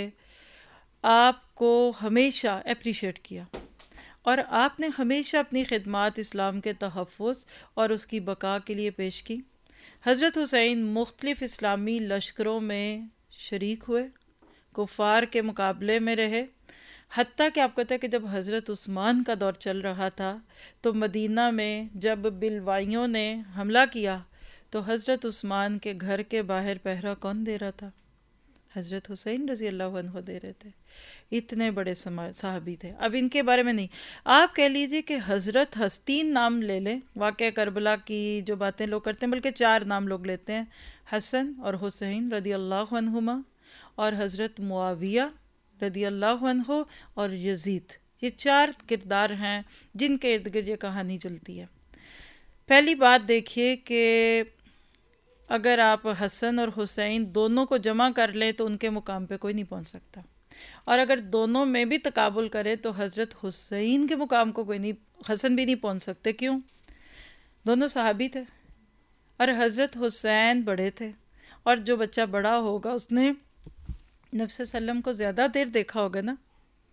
آپ کو ہمیشہ اپریشیٹ کیا، اور آپ نے ہمیشہ اپنی خدمات اسلام کے تحفظ اور اس کی بقا کے لیے پیش کی۔ حضرت حسین مختلف اسلامی لشکروں میں شریک ہوئے، کفار کے مقابلے میں رہے، حتیٰ کہ آپ کہتے ہیں کہ جب حضرت عثمان کا دور چل رہا تھا تو مدینہ میں جب بلوائیوں نے حملہ کیا تو حضرت عثمان کے گھر کے باہر پہرا کون دے رہا تھا؟ حضرت حسین رضی اللہ عنہ دے رہے تھے۔ اتنے بڑے صحابی تھے۔ اب ان کے بارے میں نہیں، آپ کہہ لیجئے کہ حضرت تین نام لے لیں، واقعہ کربلا کی جو باتیں لوگ کرتے ہیں بلکہ چار نام لوگ لیتے ہیں، حسن اور حسین رضی اللہ عنہما، اور حضرت معاویہ رضی اللہ عنہ، اور یزید۔ یہ چار کردار ہیں جن کے ارد گرد یہ کہانی چلتی ہے۔ پہلی بات دیکھیے کہ اگر آپ حسن اور حسین دونوں کو جمع کر لیں تو ان کے مقام پہ کوئی نہیں پہنچ سکتا، اور اگر دونوں میں بھی تقابل کرے تو حضرت حسین کے مقام کو کوئی نہیں، حسن بھی نہیں پہنچ سکتے. کیوں؟ دونوں صحابی تھے اور حضرت حسین بڑے تھے، اور جو بچہ بڑا ہوگا اس نے نبی صلی اللہ علیہ وسلم کو زیادہ دیر دیکھا ہوگا نا.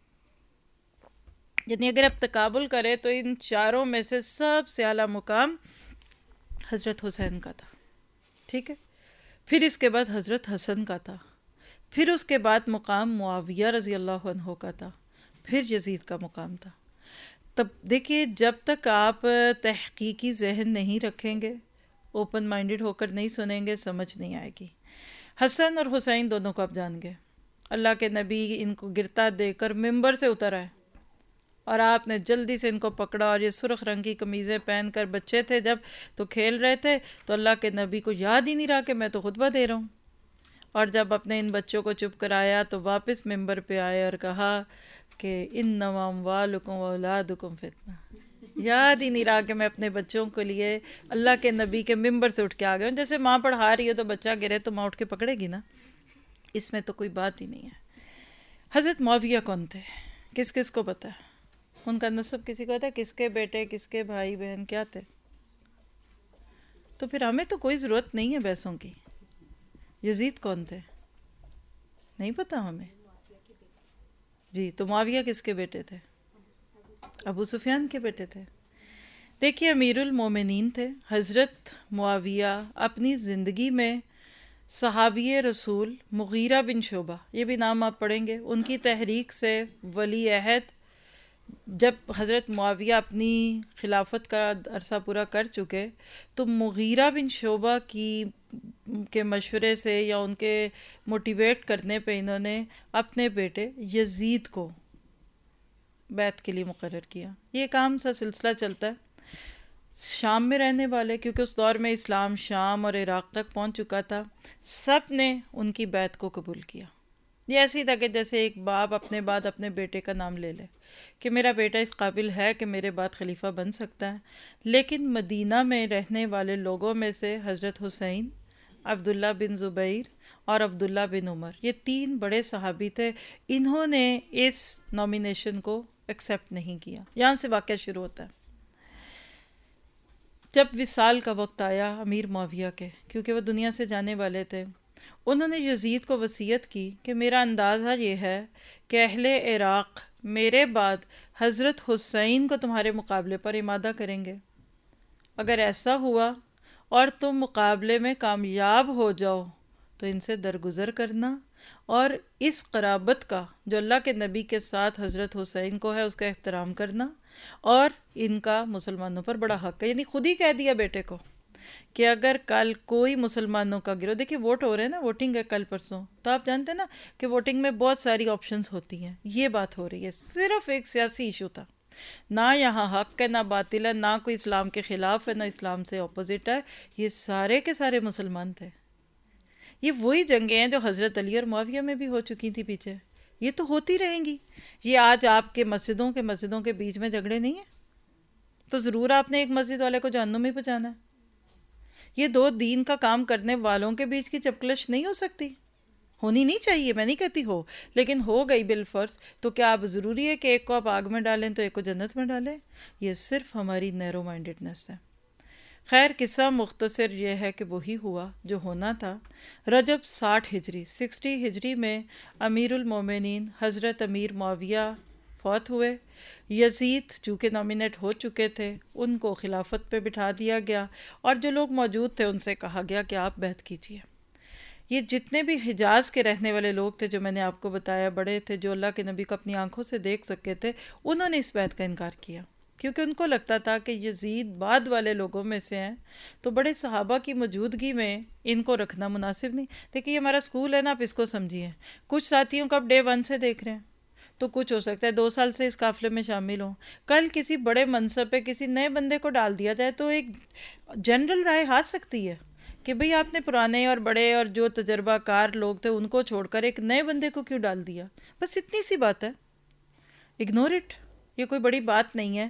یعنی اگر آپ تقابل کرے تو ان چاروں میں سے سب سے اعلیٰ مقام حضرت حسین کا تھا. ٹھیک ہے، پھر اس کے بعد حضرت حسن کا تھا، پھر اس کے بعد مقام معاویہ رضی اللہ عنہ کا تھا، پھر یزید کا مقام تھا. تب دیکھیے، جب تک آپ تحقیقی ذہن نہیں رکھیں گے، اوپن مائنڈڈ ہو کر نہیں سنیں گے، سمجھ نہیں آئے گی. حسن اور حسین دونوں کو آپ جان گئے. اللہ کے نبی ان کو گرتا دے کر ممبر سے اتر آئے اور آپ نے جلدی سے ان کو پکڑا، اور یہ سرخ رنگ کی قمیضیں پہن کر بچے تھے جب تو کھیل رہے تھے، تو اللہ کے نبی کو یاد ہی نہیں رہا کہ میں تو خطبہ دے رہا ہوں. اور جب اپنے ان بچوں کو چپ کرایا تو واپس ممبر پہ آئے اور کہا کہ انما اموالکم واولادکم فتنہ. یاد ہی نہیں رہا کہ میں اپنے بچوں کے لیے اللہ کے نبی کے ممبر سے اٹھ کے آ گیا ہوں. جیسے ماں پڑھا رہی ہو تو بچہ گرے تو ماں اٹھ کے پکڑے گی نا، اس میں تو کوئی بات ہی نہیں ہے. حضرت معاویہ کون تھے؟ کس کس کو پتہ ہے ان کا نسب؟ کسی کو پتہ ہے کس کے بیٹے، کس کے بھائی بہن کیا تھے؟ تو پھر ہمیں تو کوئی ضرورت نہیں ہے بحثوں کی. یزید کون تھے؟ نہیں پتہ ہمیں. جی، تو معاویہ کس کے بیٹے تھے؟ ابو سفیان کے بیٹے تھے. دیکھیے، امیر المومنین تھے حضرت معاویہ. اپنی زندگی میں صحابی رسول مغیرہ بن شعبہ، یہ بھی نام آپ پڑھیں گے، ان کی تحریک سے ولی عہد جب حضرت معاویہ اپنی خلافت کا عرصہ پورا کر چکے تو مغیرہ بن شعبہ کی کے مشورے سے یا ان کے موٹیویٹ کرنے پہ انہوں نے اپنے بیٹے یزید کو بیعت کے لیے مقرر کیا. یہ کام سا سلسلہ چلتا ہے. شام میں رہنے والے، کیونکہ اس دور میں اسلام شام اور عراق تک پہنچ چکا تھا، سب نے ان کی بیعت کو قبول کیا. یہ ایسی تھا کہ جیسے ایک باپ اپنے بعد اپنے بیٹے کا نام لے لے کہ میرا بیٹا اس قابل ہے کہ میرے بعد خلیفہ بن سکتا ہے. لیکن مدینہ میں رہنے والے لوگوں میں سے حضرت حسین، عبداللہ بن زبیر اور عبداللہ بن عمر، یہ تین بڑے صحابی تھے. انہوں نے اس نامینیشن کو ایکسیپٹ نہیں کیا. یہاں سے واقعہ شروع ہوتا ہے. جب وصال کا وقت آیا امیر معاویہ کے، کیونکہ وہ دنیا سے جانے والے تھے، انہوں نے یزید کو وصیت کی کہ میرا اندازہ یہ ہے کہ اہل عراق میرے بعد حضرت حسین کو تمہارے مقابلے پر امادہ کریں گے. اگر ایسا ہوا اور تم مقابلے میں کامیاب ہو جاؤ تو ان سے درگزر کرنا، اور اس قرابت کا جو اللہ کے نبی کے ساتھ حضرت حسین کو ہے اس کا احترام کرنا، اور ان کا مسلمانوں پر بڑا حق ہے. یعنی خود ہی کہہ دیا بیٹے کو کہ اگر کل کوئی مسلمانوں کا گروہ، دیکھیے ووٹ ہو رہے ہیں نا، ووٹنگ ہے کل پرسوں، تو آپ جانتے ہیں نا کہ ووٹنگ میں بہت ساری آپشنز ہوتی ہیں. یہ بات ہو رہی ہے، صرف ایک سیاسی ایشو تھا. نہ یہاں حق ہے، نہ باطل ہے، نہ کوئی اسلام کے خلاف ہے، نہ اسلام سے اپوزٹ ہے. یہ سارے کے سارے مسلمان تھے. یہ وہی جنگیں ہیں جو حضرت علی اور معاویہ میں بھی ہو چکی تھی پیچھے. یہ تو ہوتی رہیں گی. یہ آج آپ کے مسجدوں کے مسجدوں کے بیچ میں جھگڑے نہیں ہیں تو ضرور آپ نے ایک مسجد والے کو جہنم میں پہنچانا ہے. یہ دو دین کا کام کرنے والوں کے بیچ کی چپکلش نہیں ہو سکتی. ہونی نہیں چاہیے، میں نہیں کہتی ہو، لیکن ہو گئی بالفرض تو کیا اب ضروری ہے کہ ایک کو آپ آگ میں ڈالیں تو ایک کو جنت میں ڈالیں؟ یہ صرف ہماری نیرو مائنڈڈنس ہے. خیر، قصہ مختصر یہ ہے کہ وہی ہوا جو ہونا تھا. رجب ساٹھ ہجری سکسٹی ہجری میں امیر المومنین حضرت امیر معاویہ فوت ہوئے. یزید چونکہ نامینیٹ ہو چکے تھے، ان کو خلافت پہ بٹھا دیا گیا، اور جو لوگ موجود تھے ان سے کہا گیا کہ آپ بیعت کیجیے. یہ جتنے بھی حجاز کے رہنے والے لوگ تھے جو میں نے آپ کو بتایا بڑے تھے، جو اللہ کے نبی کو اپنی آنکھوں سے دیکھ سکے تھے، انہوں نے اس بیعت کا انکار کیا، کیونکہ ان کو لگتا تھا کہ یزید بعد والے لوگوں میں سے ہیں تو بڑے صحابہ کی موجودگی میں ان کو رکھنا مناسب نہیں. دیکھیے یہ ہمارا اسکول ہے نا، آپ اس کو سمجھیے. کچھ ساتھیوں کو آپ ڈے ون سے دیکھ رہے ہیں تو کچھ ہو سکتا ہے دو سال سے اس قافلے میں شامل ہوں. کل کسی بڑے منصب پہ کسی نئے بندے کو ڈال دیا جائے تو ایک جنرل رائے آ سکتی ہے کہ بھئی آپ نے پرانے اور بڑے اور جو تجربہ کار لوگ تھے ان کو چھوڑ کر ایک نئے بندے کو کیوں ڈال دیا. بس اتنی سی بات ہے، اگنور اٹ. یہ کوئی بڑی بات نہیں ہے.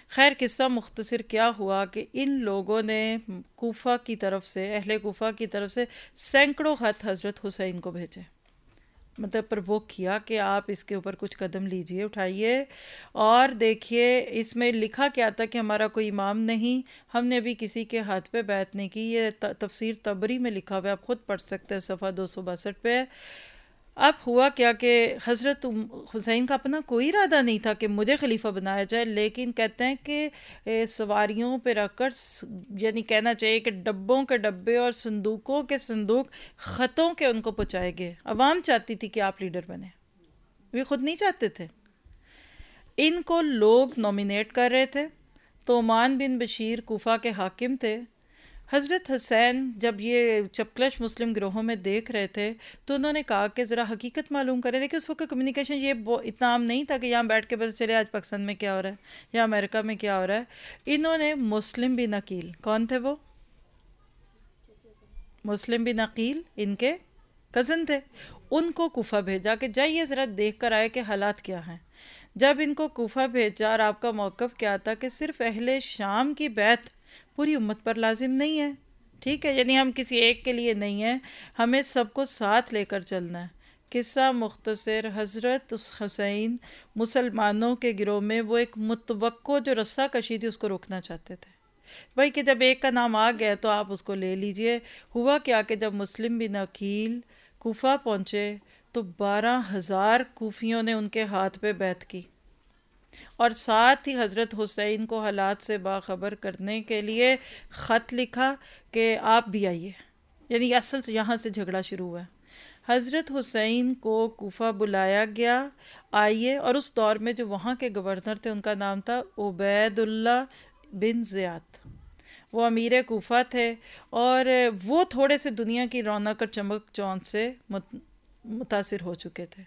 خیر قصہ مختصر کیا ہوا کہ ان لوگوں نے کوفہ کی طرف سے، اہل کوفہ کی طرف سے سینکڑوں خط حضرت حسین کو بھیجے، مطلب پرووک کیا کہ آپ اس کے اوپر کچھ قدم لیجئے، اٹھائیے. اور دیکھیے اس میں لکھا کیا تھا کہ ہمارا کوئی امام نہیں، ہم نے ابھی کسی کے ہاتھ پہ بیعت نہیں کی. یہ تفسیر طبری میں لکھا ہوا ہے، آپ خود پڑھ سکتے ہیں، صفحہ دو سو باسٹھ پہ. اب ہوا کیا کہ حضرت حسین کا اپنا کوئی ارادہ نہیں تھا کہ مجھے خلیفہ بنایا جائے، لیکن کہتے ہیں کہ سواریوں پہ رکھ کر، یعنی کہنا چاہیے کہ ڈبوں کے ڈبے اور صندوقوں کے صندوق خطوں کے ان کو پہنچائے گئے. عوام چاہتی تھی کہ آپ لیڈر بنیں، وہ خود نہیں چاہتے تھے. ان کو لوگ نومینیٹ کر رہے تھے. تومان بن بشیر کوفہ کے حاکم تھے. حضرت حسین جب یہ چپکلش مسلم گروہوں میں دیکھ رہے تھے تو انہوں نے کہا کہ ذرا حقیقت معلوم کریں. دیکھیں اس وقت کمیونیکیشن یہ اتنا عام نہیں تھا کہ یہاں بیٹھ کے بس چلے آج پاکستان میں کیا ہو رہا ہے یا امریکہ میں کیا ہو رہا ہے. انہوں نے مسلم بن عقیل، کون تھے وہ؟ مسلم بن عقیل ان کے کزن تھے. ان کو کوفہ بھیجا کہ جائیے ذرا دیکھ کر آئے کہ حالات کیا ہیں. جب ان کو کوفہ بھیجا، اور آپ کا موقف کیا تھا کہ صرف اہل شام کی بیعت پوری امت پر لازم نہیں ہے، ٹھیک ہے، یعنی ہم کسی ایک کے لیے نہیں ہیں، ہمیں سب کو ساتھ لے کر چلنا ہے. قصہ مختصر، حضرت حسین مسلمانوں کے گروہ میں وہ ایک متوقع جو رسہ کشی تھی اس کو روکنا چاہتے تھے. بھائی کہ جب ایک کا نام آ گیا تو آپ اس کو لے لیجئے. ہوا کیا کہ جب مسلم بن عقیل کوفہ پہنچے تو بارہ ہزار کوفیوں نے ان کے ہاتھ پہ بیعت کی، اور ساتھ ہی حضرت حسین کو حالات سے باخبر کرنے کے لیے خط لکھا کہ آپ بھی آئیے. یعنی اصل سے یہاں سے جھگڑا شروع ہوا. حضرت حسین کو کوفہ بلایا گیا، آئیے. اور اس دور میں جو وہاں کے گورنر تھے ان کا نام تھا عبید اللہ بن زیاد. وہ امیر کوفہ تھے اور وہ تھوڑے سے دنیا کی رونق اور چمک چونچ سے متاثر ہو چکے تھے.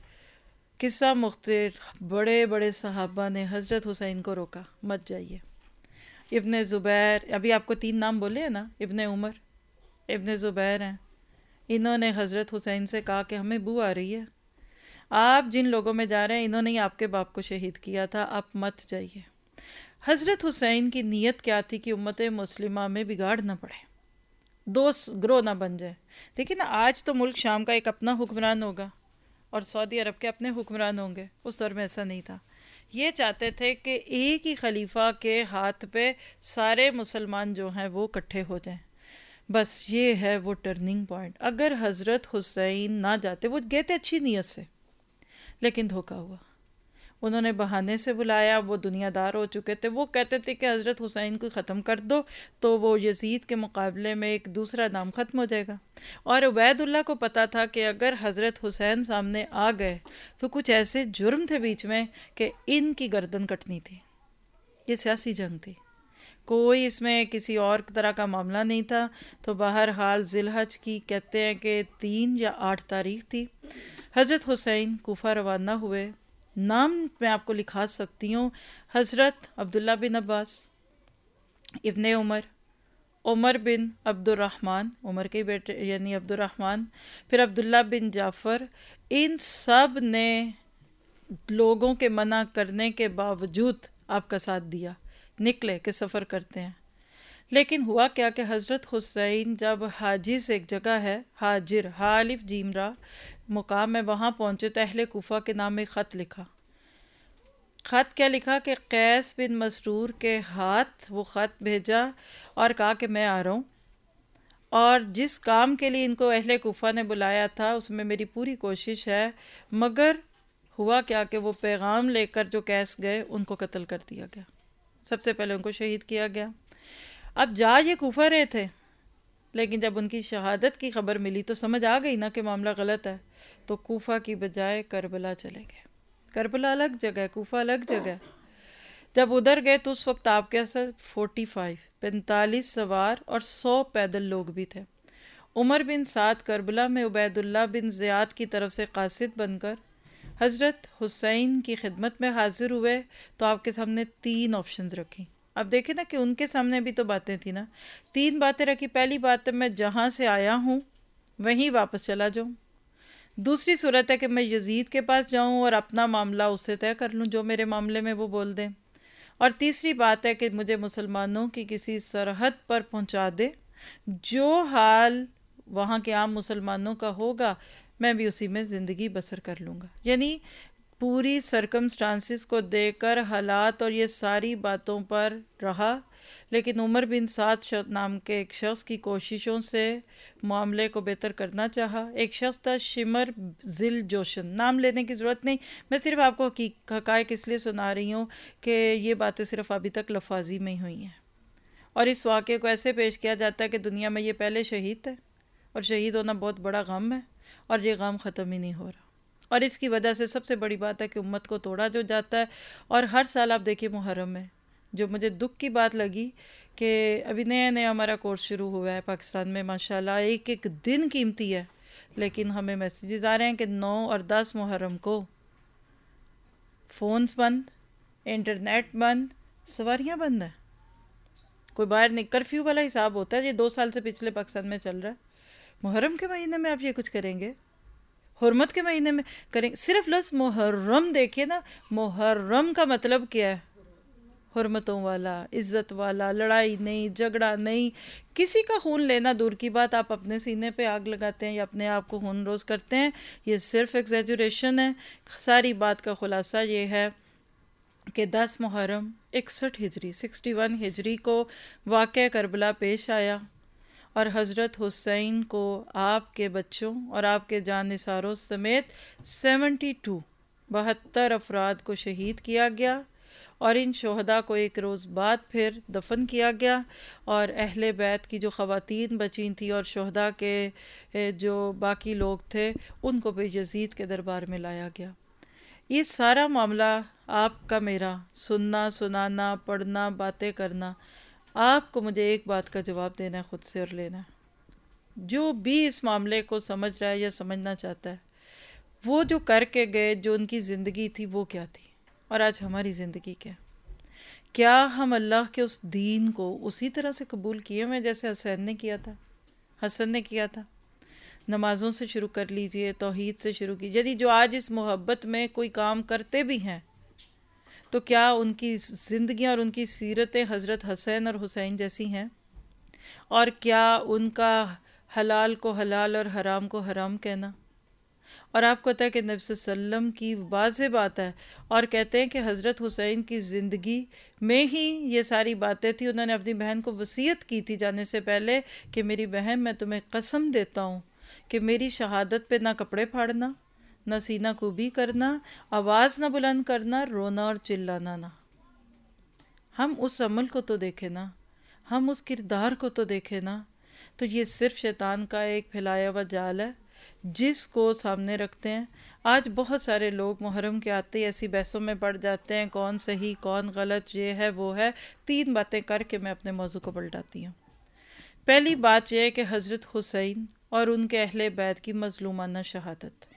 قصہ مختصر، بڑے بڑے صحابہ نے حضرت حسین کو روکا، مت جائیے. ابن زبیر، ابھی آپ کو تین نام بولے ہیں نا، ابن عمر، ابن زبیر ہیں. انہوں نے حضرت حسین سے کہا کہ ہمیں بو آ رہی ہے، آپ جن لوگوں میں جا رہے ہیں انہوں نے ہی آپ کے باپ کو شہید کیا تھا، آپ مت جائیے. حضرت حسین کی نیت کیا تھی کہ امت مسلمہ میں بگاڑ نہ پڑے، دو گروہ نہ بن جائے. دیکھیں نا آج تو ملک شام کا ایک اپنا حکمران ہوگا اور سعودی عرب کے اپنے حکمران ہوں گے، اس دور میں ایسا نہیں تھا. یہ چاہتے تھے کہ ایک ہی خلیفہ کے ہاتھ پہ سارے مسلمان جو ہیں وہ اکٹھے ہو جائیں. بس یہ ہے وہ ٹرننگ پوائنٹ. اگر حضرت حسین نہ جاتے، وہ گئے تھے اچھی نیت سے لیکن دھوکہ ہوا. انہوں نے بہانے سے بلایا، وہ دنیا دار ہو چکے تھے، وہ کہتے تھے کہ حضرت حسین کو ختم کر دو تو وہ یزید کے مقابلے میں ایک دوسرا نام ختم ہو جائے گا. اور عبید اللہ کو پتا تھا کہ اگر حضرت حسین سامنے آ گئے تو کچھ ایسے جرم تھے بیچ میں کہ ان کی گردن کٹنی تھی. یہ سیاسی جنگ تھی، کوئی اس میں کسی اور طرح کا معاملہ نہیں تھا. تو بہرحال ذی الحج کی کہتے ہیں کہ تین یا آٹھ تاریخ تھی. حضرت حسین کوفہ روانہ ہوئے. نام میں آپ کو لکھا سکتی ہوں، حضرت عبداللہ بن عباس، ابن عمر، عمر بن عبد الرحمن، عمر کے بیٹے یعنی عبد الرحمن، پھر عبداللہ بن جعفر. ان سب نے لوگوں کے منع کرنے کے باوجود آپ کا ساتھ دیا، نکلے کہ سفر کرتے ہیں. لیکن ہوا کیا کہ حضرت حسین جب حاجز ایک جگہ ہے، حاجر، حالف جیم را مقام میں، وہاں پہنچے تو اہل کوفہ کے نام ایک خط لکھا. خط کیا لکھا کہ قیس بن مسرور کے ہاتھ وہ خط بھیجا اور کہا کہ میں آ رہا ہوں، اور جس کام کے لیے ان کو اہل کوفہ نے بلایا تھا اس میں میری پوری کوشش ہے. مگر ہوا کیا کہ وہ پیغام لے کر جو قیس گئے ان کو قتل کر دیا گیا، سب سے پہلے ان کو شہید کیا گیا. اب جا یہ کوفہ رہے تھے، لیکن جب ان کی شہادت کی خبر ملی تو سمجھ آ گئی نا کہ معاملہ غلط ہے، تو کوفہ کی بجائے کربلا چلے گئے. کربلا الگ جگہ ہے، کوفہ الگ جگہ ہے. جب ادھر گئے تو اس وقت آپ کے ساتھ فورٹی فائیو پینتالیس سوار اور سو پیدل لوگ بھی تھے. عمر بن سعد کربلا میں عبید اللہ بن زیاد کی طرف سے قاصد بن کر حضرت حسین کی خدمت میں حاضر ہوئے. تو آپ کے سامنے تین آپشنز رکھی. اب دیکھیں نا کہ ان کے سامنے بھی تو باتیں تھیں نا، تین باتیں رکھی. پہلی بات ہے میں جہاں سے آیا ہوں وہیں واپس چلا جاؤں. دوسری صورت ہے کہ میں یزید کے پاس جاؤں اور اپنا معاملہ اس سے طے کر لوں، جو میرے معاملے میں وہ بول دیں. اور تیسری بات ہے کہ مجھے مسلمانوں کی کسی سرحد پر پہنچا دے، جو حال وہاں کے عام مسلمانوں کا ہوگا میں بھی اسی میں زندگی بسر کر لوں گا. یعنی پوری سرکمسٹانسز کو دیکھ کر حالات اور یہ ساری باتوں پر رہا، لیکن عمر بن سعد نام کے ایک شخص کی کوششوں سے معاملے کو بہتر کرنا چاہا. ایک شخص تھا شمر ذل جوشن، نام لینے کی ضرورت نہیں، میں صرف آپ کو حقائق اس لیے سنا رہی ہوں کہ یہ باتیں صرف ابھی تک لفاظی میں ہی ہوئی ہیں، اور اس واقعے کو ایسے پیش کیا جاتا ہے کہ دنیا میں یہ پہلے شہید تھے، اور شہید ہونا بہت بڑا غم ہے، اور یہ غم ختم ہی نہیں ہو رہا. اور اس کی وجہ سے سب سے بڑی بات ہے کہ امت کو توڑا جو جاتا ہے. اور ہر سال آپ دیکھیے محرم میں جو مجھے دکھ کی بات لگی کہ ابھی نیا نیا ہمارا کورس شروع ہوا ہے پاکستان میں، ماشاءاللہ ایک ایک دن قیمتی ہے، لیکن ہمیں میسیجز آ رہے ہیں کہ نو اور دس محرم کو فونز بند، انٹرنیٹ بند، سواریاں بند ہیں، کوئی باہر نہیں. کرفیو والا حساب ہوتا ہے، یہ دو سال سے پچھلے پاکستان میں چل رہا ہے. محرم کے مہینے میں آپ یہ کچھ کریں گے؟ حرمت کے مہینے میں کریں گے؟ صرف لفظ محرم دیکھیے نا، محرم کا مطلب کیا ہے؟ حرمتوں والا، عزت والا، لڑائی نہیں، جھگڑا نہیں، کسی کا خون لینا دور کی بات. آپ اپنے سینے پہ آگ لگاتے ہیں یا اپنے آپ کو خون روز کرتے ہیں، یہ صرف ایگزیجوریشن ہے. ساری بات کا خلاصہ یہ ہے کہ دس محرم اکسٹھ ہجری سکسٹی ون ہجری کو واقعہ کربلا پیش آیا، اور حضرت حسین کو آپ کے بچوں اور آپ کے جان نثاروں سمیت سیونٹی ٹو بہتر افراد کو شہید کیا گیا، اور ان شہداء کو ایک روز بعد پھر دفن کیا گیا، اور اہل بیت کی جو خواتین بچی تھیں اور شہداء کے جو باقی لوگ تھے ان کو بھی یزید کے دربار میں لایا گیا. یہ سارا معاملہ آپ کا میرا سننا، سنانا، پڑھنا، باتیں کرنا، آپ کو مجھے ایک بات کا جواب دینا ہے خود سے اور لینا ہے. جو بھی اس معاملے کو سمجھ رہا ہے یا سمجھنا چاہتا ہے، وہ جو کر کے گئے، جو ان کی زندگی تھی وہ کیا تھی، اور آج ہماری زندگی کیا؟ کیا ہم اللہ کے اس دین کو اسی طرح سے قبول کیے ہوئے جیسے حسین نے کیا تھا، حسن نے کیا تھا؟ نمازوں سے شروع کر لیجئے، توحید سے شروع کیجئے. یعنی جو آج اس محبت میں کوئی کام کرتے بھی ہیں تو کیا ان کی زندگیاں اور ان کی سیرتیں حضرت حسین اور حسین جیسی ہیں؟ اور کیا ان کا حلال کو حلال اور حرام کو حرام کہنا؟ اور آپ کو پتہ ہے کہ نبی صلی اللہ علیہ وسلم کی واضح بات ہے، اور کہتے ہیں کہ حضرت حسین کی زندگی میں ہی یہ ساری باتیں تھیں. انہوں نے اپنی بہن کو وصیت کی تھی جانے سے پہلے کہ میری بہن، میں تمہیں قسم دیتا ہوں کہ میری شہادت پہ نہ کپڑے پھاڑنا، نہ سینہ کوبی کرنا، آواز نہ بلند کرنا، رونا اور چلانا نہ. ہم اس عمل کو تو دیکھیں نا، ہم اس کردار کو تو دیکھیں نا. تو یہ صرف شیطان کا ایک پھیلایا ہوا جال ہے جس کو سامنے رکھتے ہیں. آج بہت سارے لوگ محرم کے آتے ہی ایسی بحثوں میں پڑ جاتے ہیں، کون صحیح کون غلط، یہ ہے وہ ہے. تین باتیں کر کے میں اپنے موضوع کو پلٹاتی ہوں. پہلی بات یہ ہے کہ حضرت حسین اور ان کے اہل بیت کی مظلومانہ شہادت،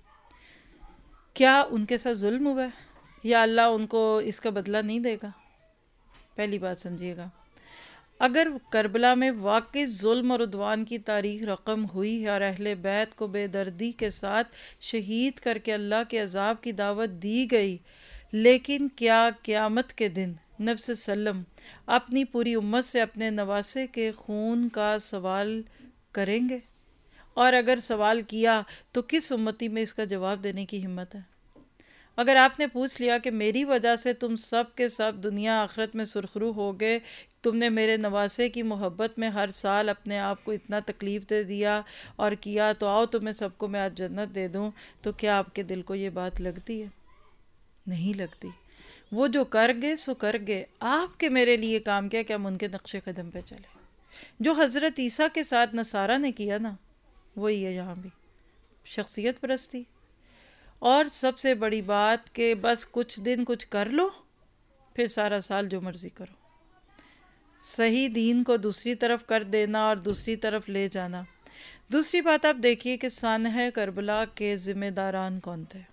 کیا ان کے ساتھ ظلم ہوا ہے یا اللہ ان کو اس کا بدلہ نہیں دے گا؟ پہلی بات سمجھیے گا، اگر کربلا میں واقعی ظلم اور عدوان کی تاریخ رقم ہوئی ہے اور اہل بیت کو بے دردی کے ساتھ شہید کر کے اللہ کے عذاب کی دعوت دی گئی، لیکن کیا قیامت کے دن نبی صلی اللہ علیہ وسلم اپنی پوری امت سے اپنے نواسے کے خون کا سوال کریں گے؟ اور اگر سوال کیا تو کس امتی میں اس کا جواب دینے کی ہمت ہے؟ اگر آپ نے پوچھ لیا کہ میری وجہ سے تم سب کے سب دنیا آخرت میں سرخرو ہو گئے، تم نے میرے نواسے کی محبت میں ہر سال اپنے آپ کو اتنا تکلیف دے دیا اور کیا، تو آؤ تمہیں سب کو میں آج جنت دے دوں، تو کیا آپ کے دل کو یہ بات لگتی ہے؟ نہیں لگتی. وہ جو کر گئے سو کر گئے. آپ کے میرے لیے کام کیا کہ ہم ان کے نقش قدم پہ چلے. جو حضرت عیسیٰ کے ساتھ نصارہ نے کیا نا، وہی ہے یہاں بھی شخصیت پرستی. اور سب سے بڑی بات کہ بس کچھ دن کچھ کر لو، پھر سارا سال جو مرضی کرو. صحیح دین کو دوسری طرف کر دینا اور دوسری طرف لے جانا. دوسری بات آپ دیکھیے کہ سانحہ کربلا کے ذمہ داران کون تھے؟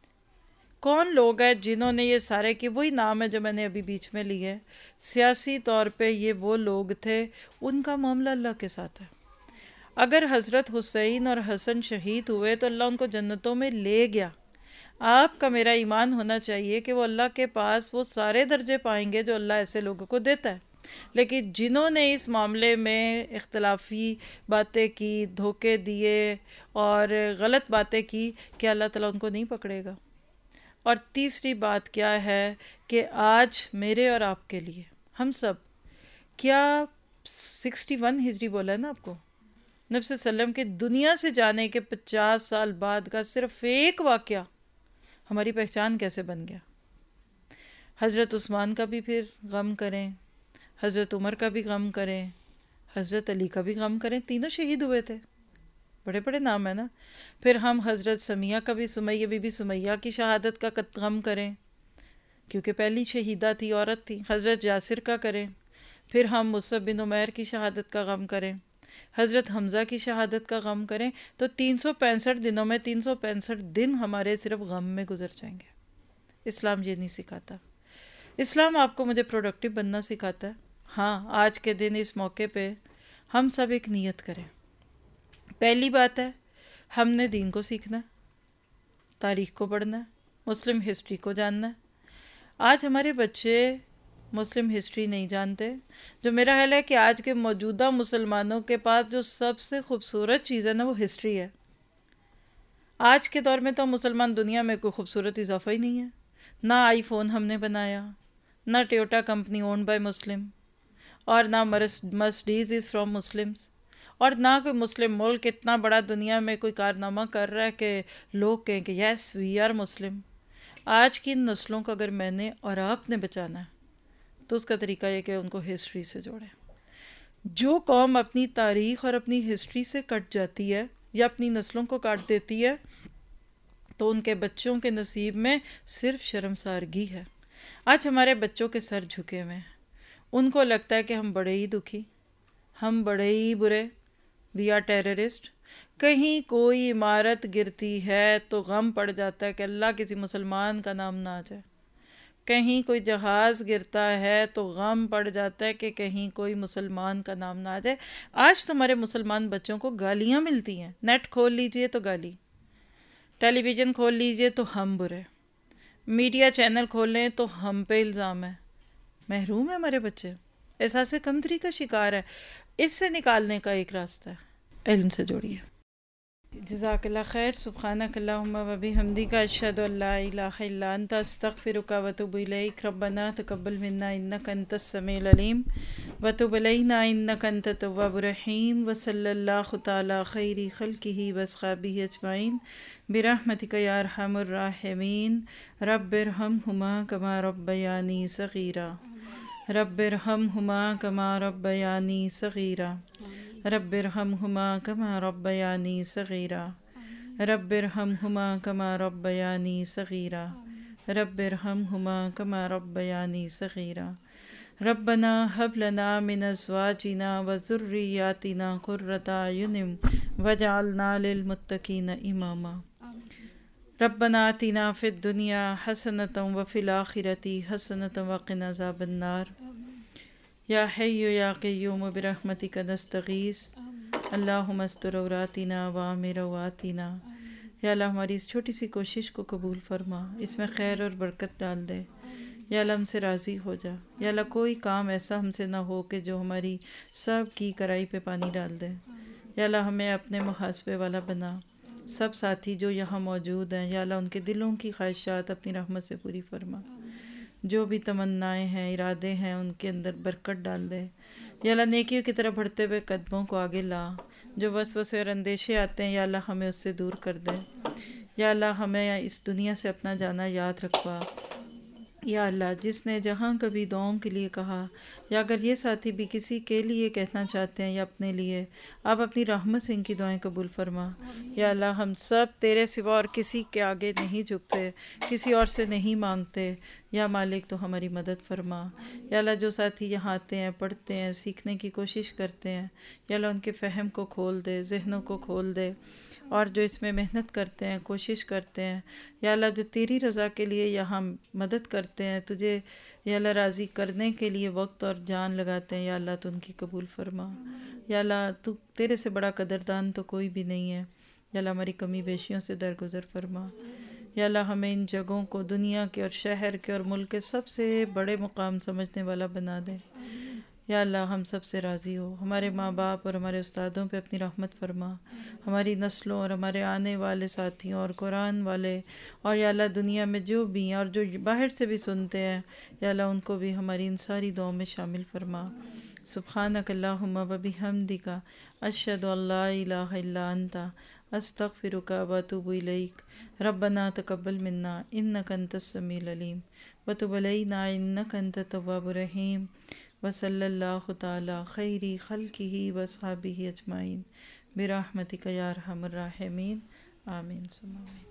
کون لوگ ہیں جنہوں نے یہ سارے کی، وہی نام ہے جو میں نے ابھی بیچ میں لی ہے. سیاسی طور پہ یہ وہ لوگ تھے، ان کا معاملہ اللہ کے ساتھ ہے. اگر حضرت حسین اور حسن شہید ہوئے تو اللہ ان کو جنتوں میں لے گیا. آپ کا میرا ایمان ہونا چاہیے کہ وہ اللہ کے پاس وہ سارے درجے پائیں گے جو اللہ ایسے لوگوں کو دیتا ہے، لیکن جنہوں نے اس معاملے میں اختلافی باتیں کی، دھوکے دیے اور غلط باتیں کی، کیا اللہ تعالیٰ ان کو نہیں پکڑے گا؟ اور تیسری بات کیا ہے کہ آج میرے اور آپ کے لیے ہم سب کیا سکسٹی ون ہجری بولا ہے نا آپ کو، نبی صلی اللہ علیہ وسلم کے دنیا سے جانے کے پچاس سال بعد کا صرف ایک واقعہ ہماری پہچان کیسے بن گیا؟ حضرت عثمان کا بھی پھر غم کریں، حضرت عمر کا بھی غم کریں، حضرت علی کا بھی غم کریں، تینوں شہید ہوئے تھے، بڑے بڑے نام ہیں نا. پھر ہم حضرت سمیہ کا بھی، سمیہ بی بی سمیہ کی شہادت کا غم کریں کیونکہ پہلی شہیدہ تھی، عورت تھی. حضرت یاسر کا کریں. پھر ہم مصعب بن عمیر کی شہادت کا غم کریں، حضرت حمزہ کی شہادت کا غم کریں. تو تین سو پینسٹھ دنوں میں تین سو پینسٹھ دن ہمارے صرف غم میں گزر جائیں گے. اسلام یہ نہیں سکھاتا. اسلام آپ کو مجھے پروڈکٹیو بننا سکھاتا ہے. ہاں، آج کے دن اس موقع پہ ہم سب ایک نیت کریں. پہلی بات ہے، ہم نے دین کو سیکھنا ہے، تاریخ کو پڑھنا ہے، مسلم ہسٹری کو جاننا ہے. آج ہمارے بچے مسلم ہسٹری نہیں جانتے، جو میرا خیال ہے کہ آج کے موجودہ مسلمانوں کے پاس جو سب سے خوبصورت چیز ہے نا وہ ہسٹری ہے. آج کے دور میں تو مسلمان دنیا میں کوئی خوبصورت اضافہ ہی نہیں ہے. نہ آئی فون ہم نے بنایا، نہ Toyota company owned by Muslim, اور نہ مرسڈیز از فرام مسلمس، اور نہ کوئی مسلم ملک اتنا بڑا دنیا میں کوئی کارنامہ کر رہا ہے کہ لوگ کہیں کہ یس وی آر مسلم. آج کی نسلوں کو اگر میں نے اور آپ نے بچانا ہے تو اس کا طریقہ یہ کہ ان کو ہسٹری سے جوڑیں. جو قوم اپنی تاریخ اور اپنی ہسٹری سے کٹ جاتی ہے یا اپنی نسلوں کو کاٹ دیتی ہے تو ان کے بچوں کے نصیب میں صرف شرمسارگی ہے. آج ہمارے بچوں کے سر جھکے ہوئے ہیں، ان کو لگتا ہے کہ ہم بڑے ہی دکھی، ہم بڑے ہی برے، وی آر ٹیررسٹ. کہیں کوئی عمارت گرتی ہے تو غم پڑ جاتا ہے کہ اللہ کسی مسلمان کا نام نہ آ جائے. کہیں کوئی جہاز گرتا ہے تو غم پڑ جاتا ہے کہ کہیں کوئی مسلمان کا نام نہ آ جائے. آج تمہارے مسلمان بچوں کو گالیاں ملتی ہیں، نیٹ کھول لیجئے تو گالی، ٹیلی ویژن کھول لیجئے تو ہم برے، میڈیا چینل کھولیں تو ہم پہ الزام ہے. محروم ہے ہمارے بچے، احساس کمتری کا شکار ہے. اس سے نکالنے کا ایک راستہ ہے، علم سے جوڑیے. جزاک اللہ خیر. سبحانک اللہم و بحمدک، اشہد ان لا الہ الا انت، استغفرک و اتوب الیک. ربنا تقبل منا انک انت السمیع العلیم وتب علینا انک انت التواب الرحیم. وصلی اللہ تعالی خیر خلقہ واصحابہ اجمعین برحمتک یا ارحم الراحمین. رب ارحمہما کما ربیانی صغیرا، رب ارحمہما کما ربیانی صغیرا، رب ارحمہما کما ربیانی صغیرا، رب ارحمہما کما ربیانی صغیرا، رب ارحمہما کما ربیانی صغیرا. ربنا ہب لنا من ازواجنا وذریاتنا قرۃ اعین واجعلنا للمتقین اماما. ربنا آتنا فی الدنیا حسنۃ وفی الآخرۃ حسنۃ وقنا عذاب النار. یا حی یا قیوم برحمتک نستغیث، اللہم استر عوراتنا وآمن رواتنا. یا اللہ ہماری اس چھوٹی سی کوشش کو قبول فرما، اس میں خیر اور برکت ڈال دے. یا اللہ ہم سے راضی ہو جا. یا اللہ کوئی کام ایسا ہم سے نہ ہو کہ جو ہماری سب کی کرائی پہ پانی ڈال دے. یا اللہ ہمیں اپنے محاسبے والا بنا. سب ساتھی جو یہاں موجود ہیں یا اللہ ان کے دلوں کی خواہشات اپنی رحمت سے پوری فرما. جو بھی تمنائیں ہیں، ارادے ہیں، ان کے اندر برکت ڈال دے. یا اللہ نیکیوں کی طرف بڑھتے ہوئے قدموں کو آگے لا. جو وسوسے اور اندیشے آتے ہیں یا اللہ ہمیں اس سے دور کر دے. یا اللہ ہمیں اس دنیا سے اپنا جانا یاد رکھوا. یا اللہ جس نے جہاں کبھی دعاؤں کے لیے کہا، یا اگر یہ ساتھی بھی کسی کے لیے کہنا چاہتے ہیں یا اپنے لیے، آپ اپنی رحمت سے ان کی دعائیں قبول فرما. یا اللہ ہم سب تیرے سوا اور کسی کے آگے نہیں جھکتے، کسی اور سے نہیں مانگتے. یا مالک تو ہماری مدد فرما. یا اللہ جو ساتھی یہاں آتے ہیں، پڑھتے ہیں، سیکھنے کی کوشش کرتے ہیں، یا اللہ ان کے فہم کو کھول دے، ذہنوں کو کھول دے. اور جو اس میں محنت کرتے ہیں، کوشش کرتے ہیں، یا اللہ جو تیری رضا کے لیے یہاں مدد کرتے ہیں، تجھے یا اللہ راضی کرنے کے لیے وقت اور جان لگاتے ہیں، یا اللہ تو ان کی قبول فرما. یا اللہ تو تیرے سے بڑا قدردان تو کوئی بھی نہیں ہے. یا اللہ ہماری کمی بیشیوں سے درگزر فرما. یا اللہ ہمیں ان جگہوں کو دنیا کے اور شہر کے اور ملک کے سب سے بڑے مقام سمجھنے والا بنا دے۔ یا اللہ ہم سب سے راضی ہو، ہمارے ماں باپ اور ہمارے استادوں پہ اپنی رحمت فرما، ہماری نسلوں اور ہمارے آنے والے ساتھیوں اور قرآن والے، اور یا اللہ دنیا میں جو بھی ہیں اور جو باہر سے بھی سنتے ہیں، یا اللہ ان کو بھی ہماری ان ساری دعاؤں میں شامل فرما۔ سبحانک اللہم و بحمدک، اشہد ان لا الہ الا انت، استغفرک و اتوب الیک۔ ربنا تقبل منا انک انت السمیع العلیم وتب علینا انک انت التواب الرحیم، وصلی اللہ تعالی خیر خلقہ واصحابہ اجمعین برحمتک یا ارحم الراحمین، آمین ثم آمین۔